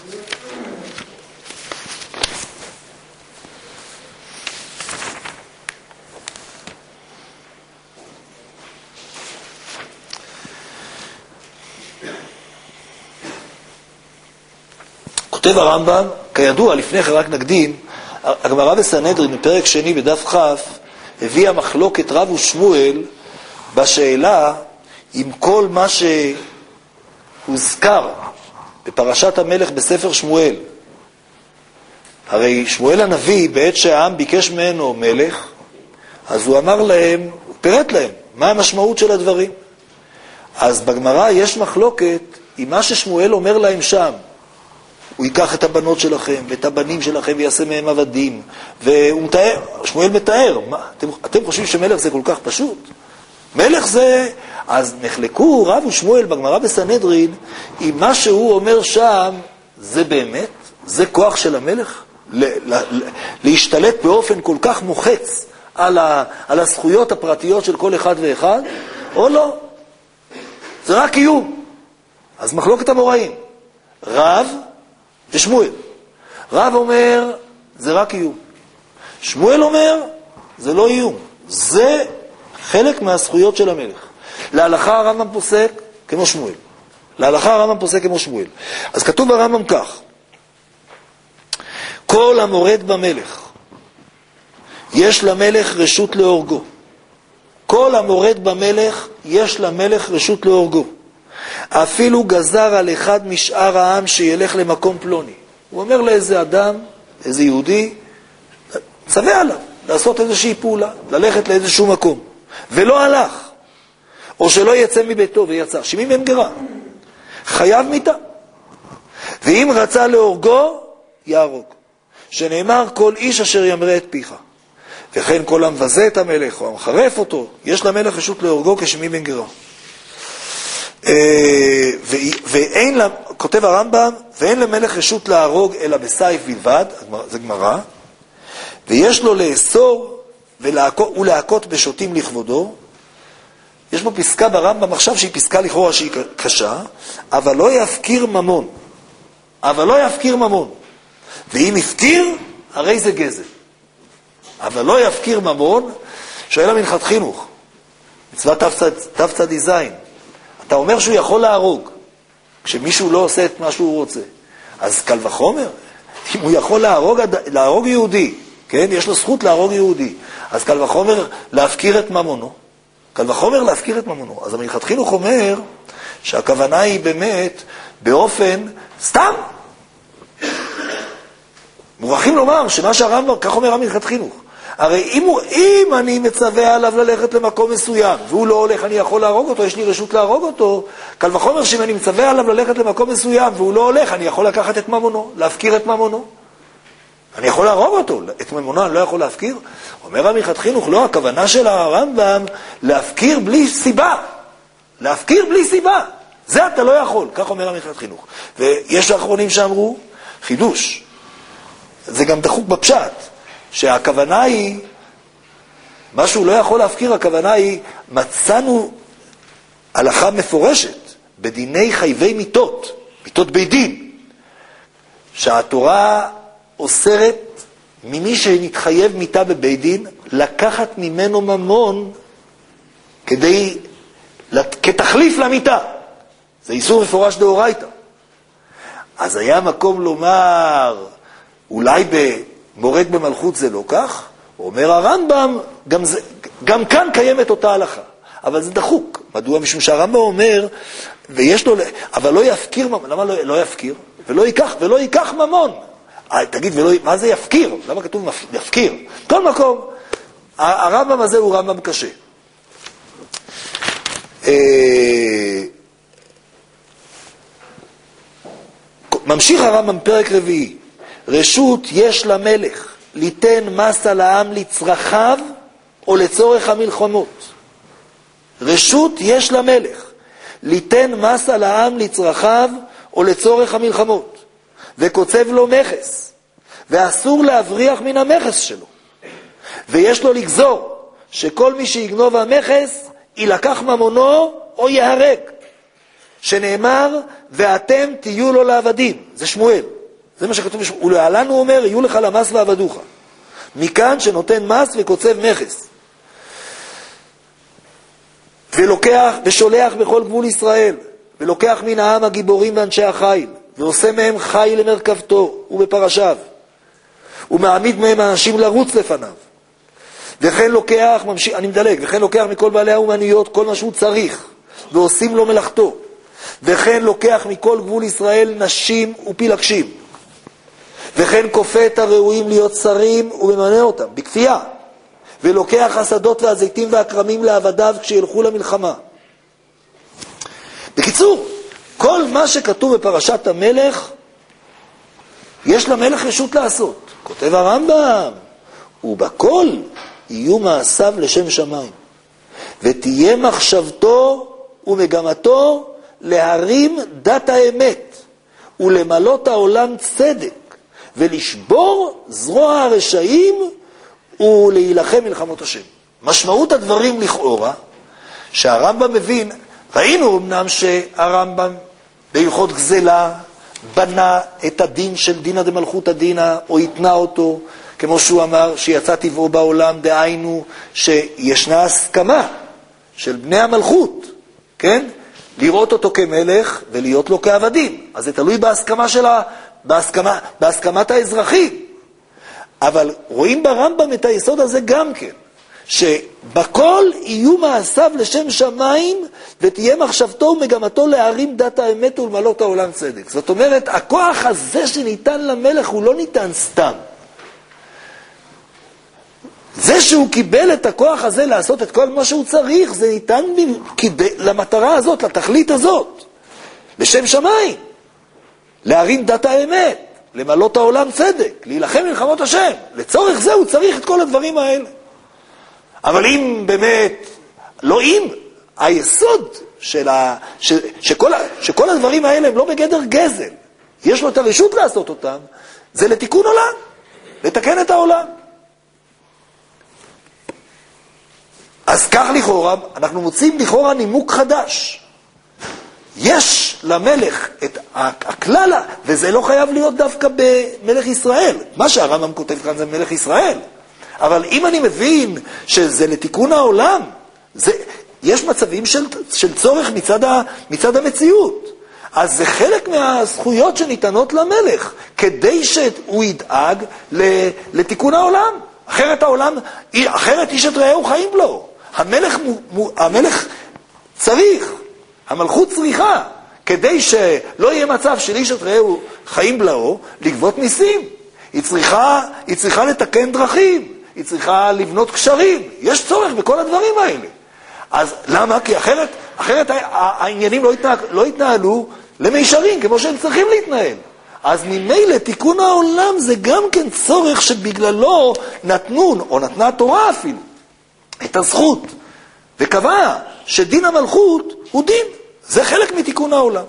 כותב הרמב"ם, כידוע, לפני כן רק נקדים, הגמרא בסנהדרין, בפרק שני בדף כ', הביאה מחלוקת רב ושמואל בשאלה אם כל מה שהוזכר בפרשת המלך בספר שמואל, הרי שמואל הנביא, בעת שהעם ביקש ממנו מלך, אז הוא אמר להם, הוא פירט להם, מה המשמעות של הדברים. אז בגמרא יש מחלוקת עם מה ששמואל אומר להם שם, הוא ייקח את הבנות שלכם ואת הבנים שלכם ויעשה מהם עבדים, והוא מתאר, שמואל מתאר, מה, אתם, אתם חושבים שמלך זה כל כך פשוט? מלך זה, אז נחלקו רב ושמואל בגמרא בסנהדרין, אם מה שהוא אומר שם, זה באמת, זה כוח של המלך, ל, ל, ל, להשתלט באופן כל כך מוחץ על, ה, על הזכויות הפרטיות של כל אחד ואחד, או לא? זה רק איום. אז מחלוקת המוראים, רב ושמואל. רב אומר, זה רק איום. שמואל אומר, זה לא איום. זה חלק מהזכויות של המלך. להלכה הרמב"ם פוסק כמו שמואל. להלכה הרמב"ם פוסק כמו שמואל. אז כתוב ברמב"ם כך, כל המורד במלך, יש למלך רשות להורגו. כל המורד במלך, יש למלך רשות להורגו. אפילו גזר על אחד משאר העם שילך למקום פלוני. הוא אומר לאיזה אדם, איזה יהודי, צווה עליו, לעשות איזושהי פעולה, ללכת לאיזשהו מקום. ולא הלך, או שלא יצא מביתו ויצא, שמי בן גרה, חייב מיתה. ואם רצה להורגו, יהרוג. שנאמר, כל איש אשר ימרה את פיך. וכן כל המבזה את המלך, או המחרף אותו, יש למלך רשות להורגו כשמי בן גרה. ואין, כותב הרמב"ם, ואין למלך רשות להרוג אלא בסייף בלבד, זה גמרא, ויש לו לאסור ולהכות בשוטים לכבודו. יש בו פסקה ברמב"ם עכשיו שהיא פסקה לכאורה שהיא קשה, אבל לא יפקיר ממון. אבל לא יפקיר ממון. ואם יפקיר, הרי זה גזל. אבל לא יפקיר ממון, שואל המנחת חינוך, מצוות תו צדי זין. אתה אומר שהוא יכול להרוג, כשמישהו לא עושה את מה שהוא רוצה. אז קל וחומר, אם הוא יכול להרוג, להרוג יהודי, כן? יש לו זכות להרוג יהודי. אז קל וחומר להפקיר את ממונו. קל וחומר להפקיר את ממונו. אז המנחת חינוך אומר שהכוונה היא באמת באופן סתם. מוכרחים לומר שמה שהרמב"ם, כך אומר המנחת חינוך. הרי אם, הוא, אם אני מצווה עליו ללכת למקום מסוים, והוא לא הולך, אני יכול להרוג אותו, יש לי רשות להרוג אותו, קל וחומר שאם אני מצווה עליו ללכת למקום מסוים, והוא לא הולך, אני יכול לקחת את ממונו, להפקיר את ממונו. אני יכול להרוג אותו, את ממונו אני לא יכול להפקיר. אומר המנחת חינוך, לא, הכוונה של הרמב"ם, להפקיר בלי סיבה. להפקיר בלי סיבה. זה אתה לא יכול, כך אומר המנחת חינוך. ויש האחרונים שאמרו, חידוש. זה גם דחוק בפשט. שהכוונה היא, מה שהוא לא יכול להפקיר, הכוונה היא, מצאנו הלכה מפורשת בדיני חייבי מיתות, מיתות בית דין, שהתורה אוסרת ממי שנתחייב מיתה בבית דין, לקחת ממנו ממון כדי, כתחליף למיתה. זה איסור מפורש דאורייתא. אז היה מקום לומר, אולי ב... מורד במלכות זה לא כך, אומר הרמב"ם, גם, זה, גם כאן קיימת אותה הלכה, אבל זה דחוק. מדוע? משום שהרמב"ם אומר, ויש לו, אבל לא יפקיר, למה לא, לא יפקיר? ולא ייקח, ולא ייקח ממון. תגיד, ולא, מה זה יפקיר? למה כתוב יפקיר? כל מקום, הרמב"ם הזה הוא רמב"ם קשה. ממשיך הרמב"ם פרק רביעי, רשות יש למלך ליתן מס על העם לצרכיו או לצורך המלחמות. רשות יש למלך ליתן מס על העם לצרכיו או לצורך המלחמות, וקוצב לו מכס, ואסור להבריח מן המכס שלו. ויש לו לגזור שכל מי שיגנוב המכס ילקח ממונו או יהרג. שנאמר, ואתם תהיו לו לעבדים. זה שמואל. זה מה שכתוב בשמואל. ולהלן הוא אומר, יהיו לך למס ועבדוך. מכאן שנותן מס וקוצב מכס. ולוקח ושולח בכל גבול ישראל. ולוקח מן העם הגיבורים ואנשי החיל. ועושה מהם חיל למרכבתו ובפרשיו. ומעמיד מהם אנשים לרוץ לפניו. וכן לוקח, ממשיך, אני מדלג, וכן לוקח מכל בעלי האומניות כל מה שהוא צריך. ועושים לו מלאכתו. וכן לוקח מכל גבול ישראל נשים ופילגשים. וכן כופה את הראויים להיות שרים וממנה אותם, בכפייה. ולוקח השדות והזיתים והקרמים לעבדיו כשילכו למלחמה. בקיצור, כל מה שכתוב בפרשת המלך, יש למלך רשות לעשות. כותב הרמב"ם, ובכל יהיו מעשיו לשם שמיים. ותהיה מחשבתו ומגמתו להרים דת האמת, ולמלות העולם צדק, ולשבור זרוע הרשעים, ולהילחם מלחמות השם. משמעות הדברים לכאורה, שהרמב"ם מבין, ראינו אמנם שהרמב"ם בהלכות גזלה, בנה את הדין של דינא דמלכותא דינא, או התנה אותו, כמו שהוא אמר, שיצא טבעו בעולם, דהיינו שישנה הסכמה של בני המלכות, כן? לראות אותו כמלך ולהיות לו כעבדים. אז זה תלוי בהסכמה שלה, בהסכמה, בהסכמת האזרחים. אבל רואים ברמב"ם את היסוד הזה גם כן, שבכל יהיו מעשיו לשם שמיים, ותהיה מחשבתו ומגמתו להרים דת האמת ולמלות העולם צדק. זאת אומרת, הכוח הזה שניתן למלך הוא לא ניתן סתם. זה שהוא קיבל את הכוח הזה לעשות את כל מה שהוא צריך, זה ניתן למטרה הזאת, לתכלית הזאת, לשם שמיים, להרים דת האמת, למלות העולם צדק, להילחם מלחמות השם. לצורך זה הוא צריך את כל הדברים האלה. אבל אם באמת, לא אם, היסוד של ה, ש, שכל, שכל הדברים האלה הם לא בגדר גזל, יש לו את הרשות לעשות אותם, זה לתיקון עולם, לתקן את העולם. אז כך לכאורה, אנחנו מוצאים לכאורה נימוק חדש. יש למלך את הכלל, וזה לא חייב להיות דווקא במלך ישראל. מה שהרמב"ם כותב כאן זה מלך ישראל. אבל אם אני מבין שזה לתיקון העולם, זה, יש מצבים של, של צורך מצד, ה, מצד המציאות. אז זה חלק מהזכויות שניתנות למלך, כדי שהוא ידאג לתיקון העולם. אחרת העולם, אחרת איש את רעהו חיים לו. המלך, המלך צריך, המלכות צריכה, כדי שלא יהיה מצב של איש את רעהו חיים בלעו, לגבות מיסים. היא צריכה, היא צריכה לתקן דרכים, היא צריכה לבנות קשרים. יש צורך בכל הדברים האלה. אז למה? כי אחרת, אחרת העניינים לא יתנהלו, לא יתנהלו למישרים, כמו שהם צריכים להתנהל. אז ממילא תיקון העולם זה גם כן צורך שבגללו נתנו, או נתנה התורה אפילו, את הזכות, וקבע שדין המלכות הוא דין. זה חלק מתיקון העולם.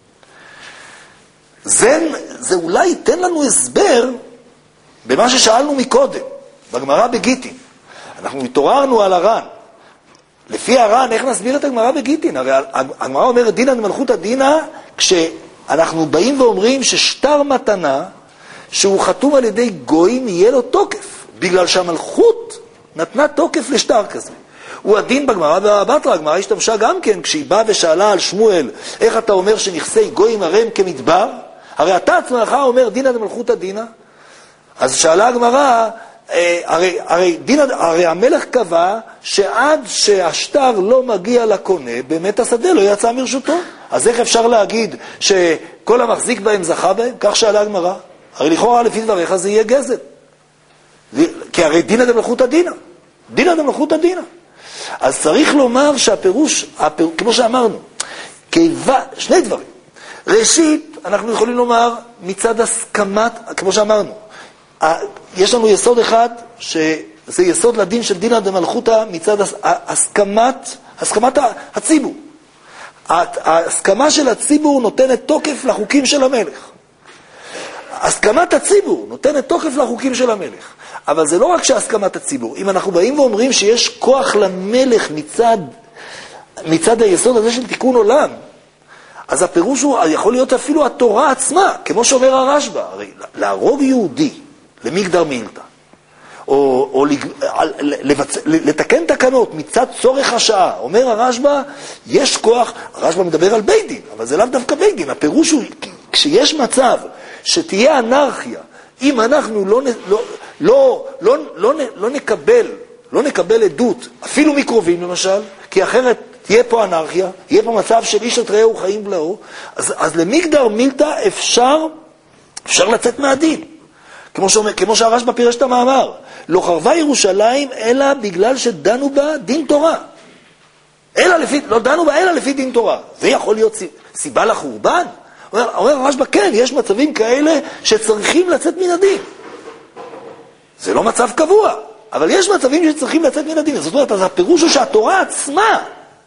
זה, זה אולי ייתן לנו הסבר במה ששאלנו מקודם, בגמרא בגיטין. אנחנו מתעוררנו על הר"ן. לפי הר"ן, איך נסביר את הגמרא בגיטין? הרי הגמרא אומרת דינא דמלכותא דינא, כשאנחנו באים ואומרים ששטר מתנה, שהוא חתום על ידי גויים, יהיה לו תוקף, בגלל שהמלכות נתנה תוקף לשטר כזה. הוא הדין בגמרא בבא בתרא, הגמרא השתמשה גם כן, כשהיא באה ושאלה על שמואל, איך אתה אומר שנכסי גויים הרי הם כמדבר? הרי אתה עצמך אומר דינא דמלכותא דינא. אז שאלה הגמרא, הרי, הרי, דינא, הרי המלך קבע שעד שהשטר לא מגיע לקונה, באמת השדה לא יצא מרשותו. אז איך אפשר להגיד שכל המחזיק בהם זכה בהם? כך שאלה הגמרא. הרי לכאורה לפי דבריך זה יהיה גזל. כי הרי דינא דמלכותא דינא. דינא דמלכותא דינא. אז צריך לומר שהפירוש, הפיר... כמו שאמרנו, כיבה, שני דברים. ראשית, אנחנו יכולים לומר מצד הסכמת, כמו שאמרנו, יש לנו יסוד אחד, שזה יסוד לדין של דינא דמלכותא מצד הסכמת, הסכמת הציבור. ההסכמה של הציבור נותנת תוקף לחוקים של המלך. הסכמת הציבור נותנת תוקף לחוקים של המלך. אבל זה לא רק שהסכמת הציבור. אם אנחנו באים ואומרים שיש כוח למלך מצד, מצד היסוד הזה של תיקון עולם, אז הפירוש הוא, יכול להיות אפילו התורה עצמה, כמו שאומר הרשב"א, הרי להרוג יהודי למגדר מילתא, או, או לבצ... לתקן תקנות מצד צורך השעה. אומר הרשב"א, יש כוח, הרשב"א מדבר על בית דין, אבל זה לאו דווקא בית דין. הפירוש הוא, כשיש מצב שתהיה אנרכיה, אם אנחנו לא, לא, לא, לא, לא, לא נקבל, לא נקבל עדות, אפילו מקרובים למשל, כי אחרת תהיה פה אנרכיה, יהיה פה מצב של איש את רעהו חיים בלעו, אז, אז למגדר מילתא אפשר, אפשר לצאת מהדין. כמו, שאומר, כמו שהרשב"א פירש את המאמר, לא חרבה ירושלים אלא בגלל שדנו בה דין תורה. אלא לפי, לא דנו בה אלא לפי דין תורה. זה יכול להיות סיבה לחורבן? אומר, אומר הרשב"א, כן, יש מצבים כאלה שצריכים לצאת מן הדין. זה לא מצב קבוע, אבל יש מצבים שצריכים לצאת מן הדין. זאת אומרת, אז הפירוש הוא שהתורה עצמה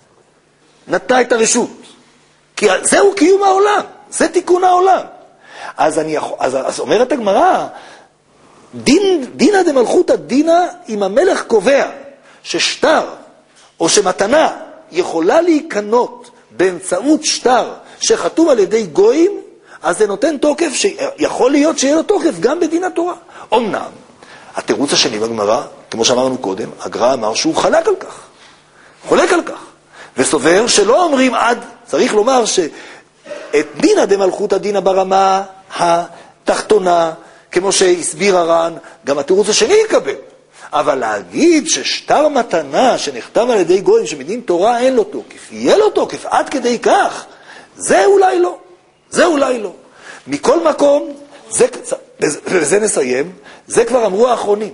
נתנה את הרשות. כי זהו קיום העולם, זה תיקון העולם. אז, אני, אז, אז אומרת הגמרא, דין, דינא דמלכותא דינא, אם המלך קובע ששטר או שמתנה יכולה להיקנות באמצעות שטר שחתום על ידי גויים, אז זה נותן תוקף, שיכול להיות שיהיה לו תוקף גם בדין התורה. אמנם, התירוץ השני בגמרא, כמו שאמרנו קודם, הגר"א אמר שהוא חלק על כך. חולק על כך. וסובר שלא אומרים עד, צריך לומר שאת דינא דמלכותא דינא ברמה התחתונה, כמו שהסביר הר"ן, גם התירוץ השני יקבל. אבל להגיד ששטר מתנה שנחתם על ידי גויים שמדין תורה אין לו תוקף, יהיה לו תוקף עד כדי כך, זה אולי לא. זה אולי לא. מכל מקום, זה, וזה נסיים, זה כבר אמרו האחרונים,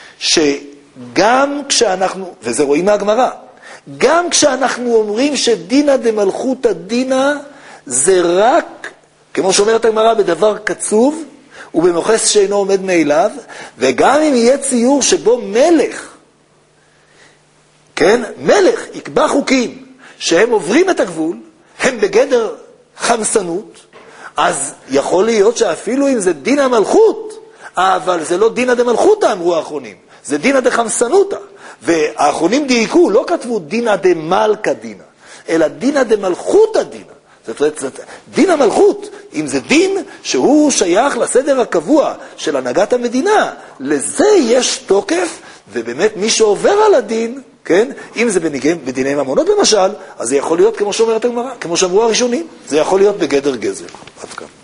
שגם כשאנחנו, וזה רואים מהגמרא, גם כשאנחנו אומרים שדינא דמלכותא דינא, זה רק, כמו שאומרת הגמרא, בדבר קצוב, ובמוחס שאינו עומד מאליו, וגם אם יהיה ציור שבו מלך, כן, מלך יקבע חוקים שהם עוברים את הגבול, הם בגדר חמסנות, אז יכול להיות שאפילו אם זה דינא מלכות, אבל זה לא דינא דמלכותא, אמרו האחרונים, זה דינא דחמסנותא. והאחרונים דייקו, לא כתבו דינא דמלכא דינא, אלא דינא דמלכותא דינא. זאת אומרת, דין המלכות, אם זה דין שהוא שייך לסדר הקבוע של הנהגת המדינה, לזה יש תוקף, ובאמת מי שעובר על הדין, כן, אם זה בדיני ממונות למשל, אז זה יכול להיות כמו שאומרת הגמרא, כמו שאמרו הראשונים, זה יכול להיות בגדר גזל. עד כאן.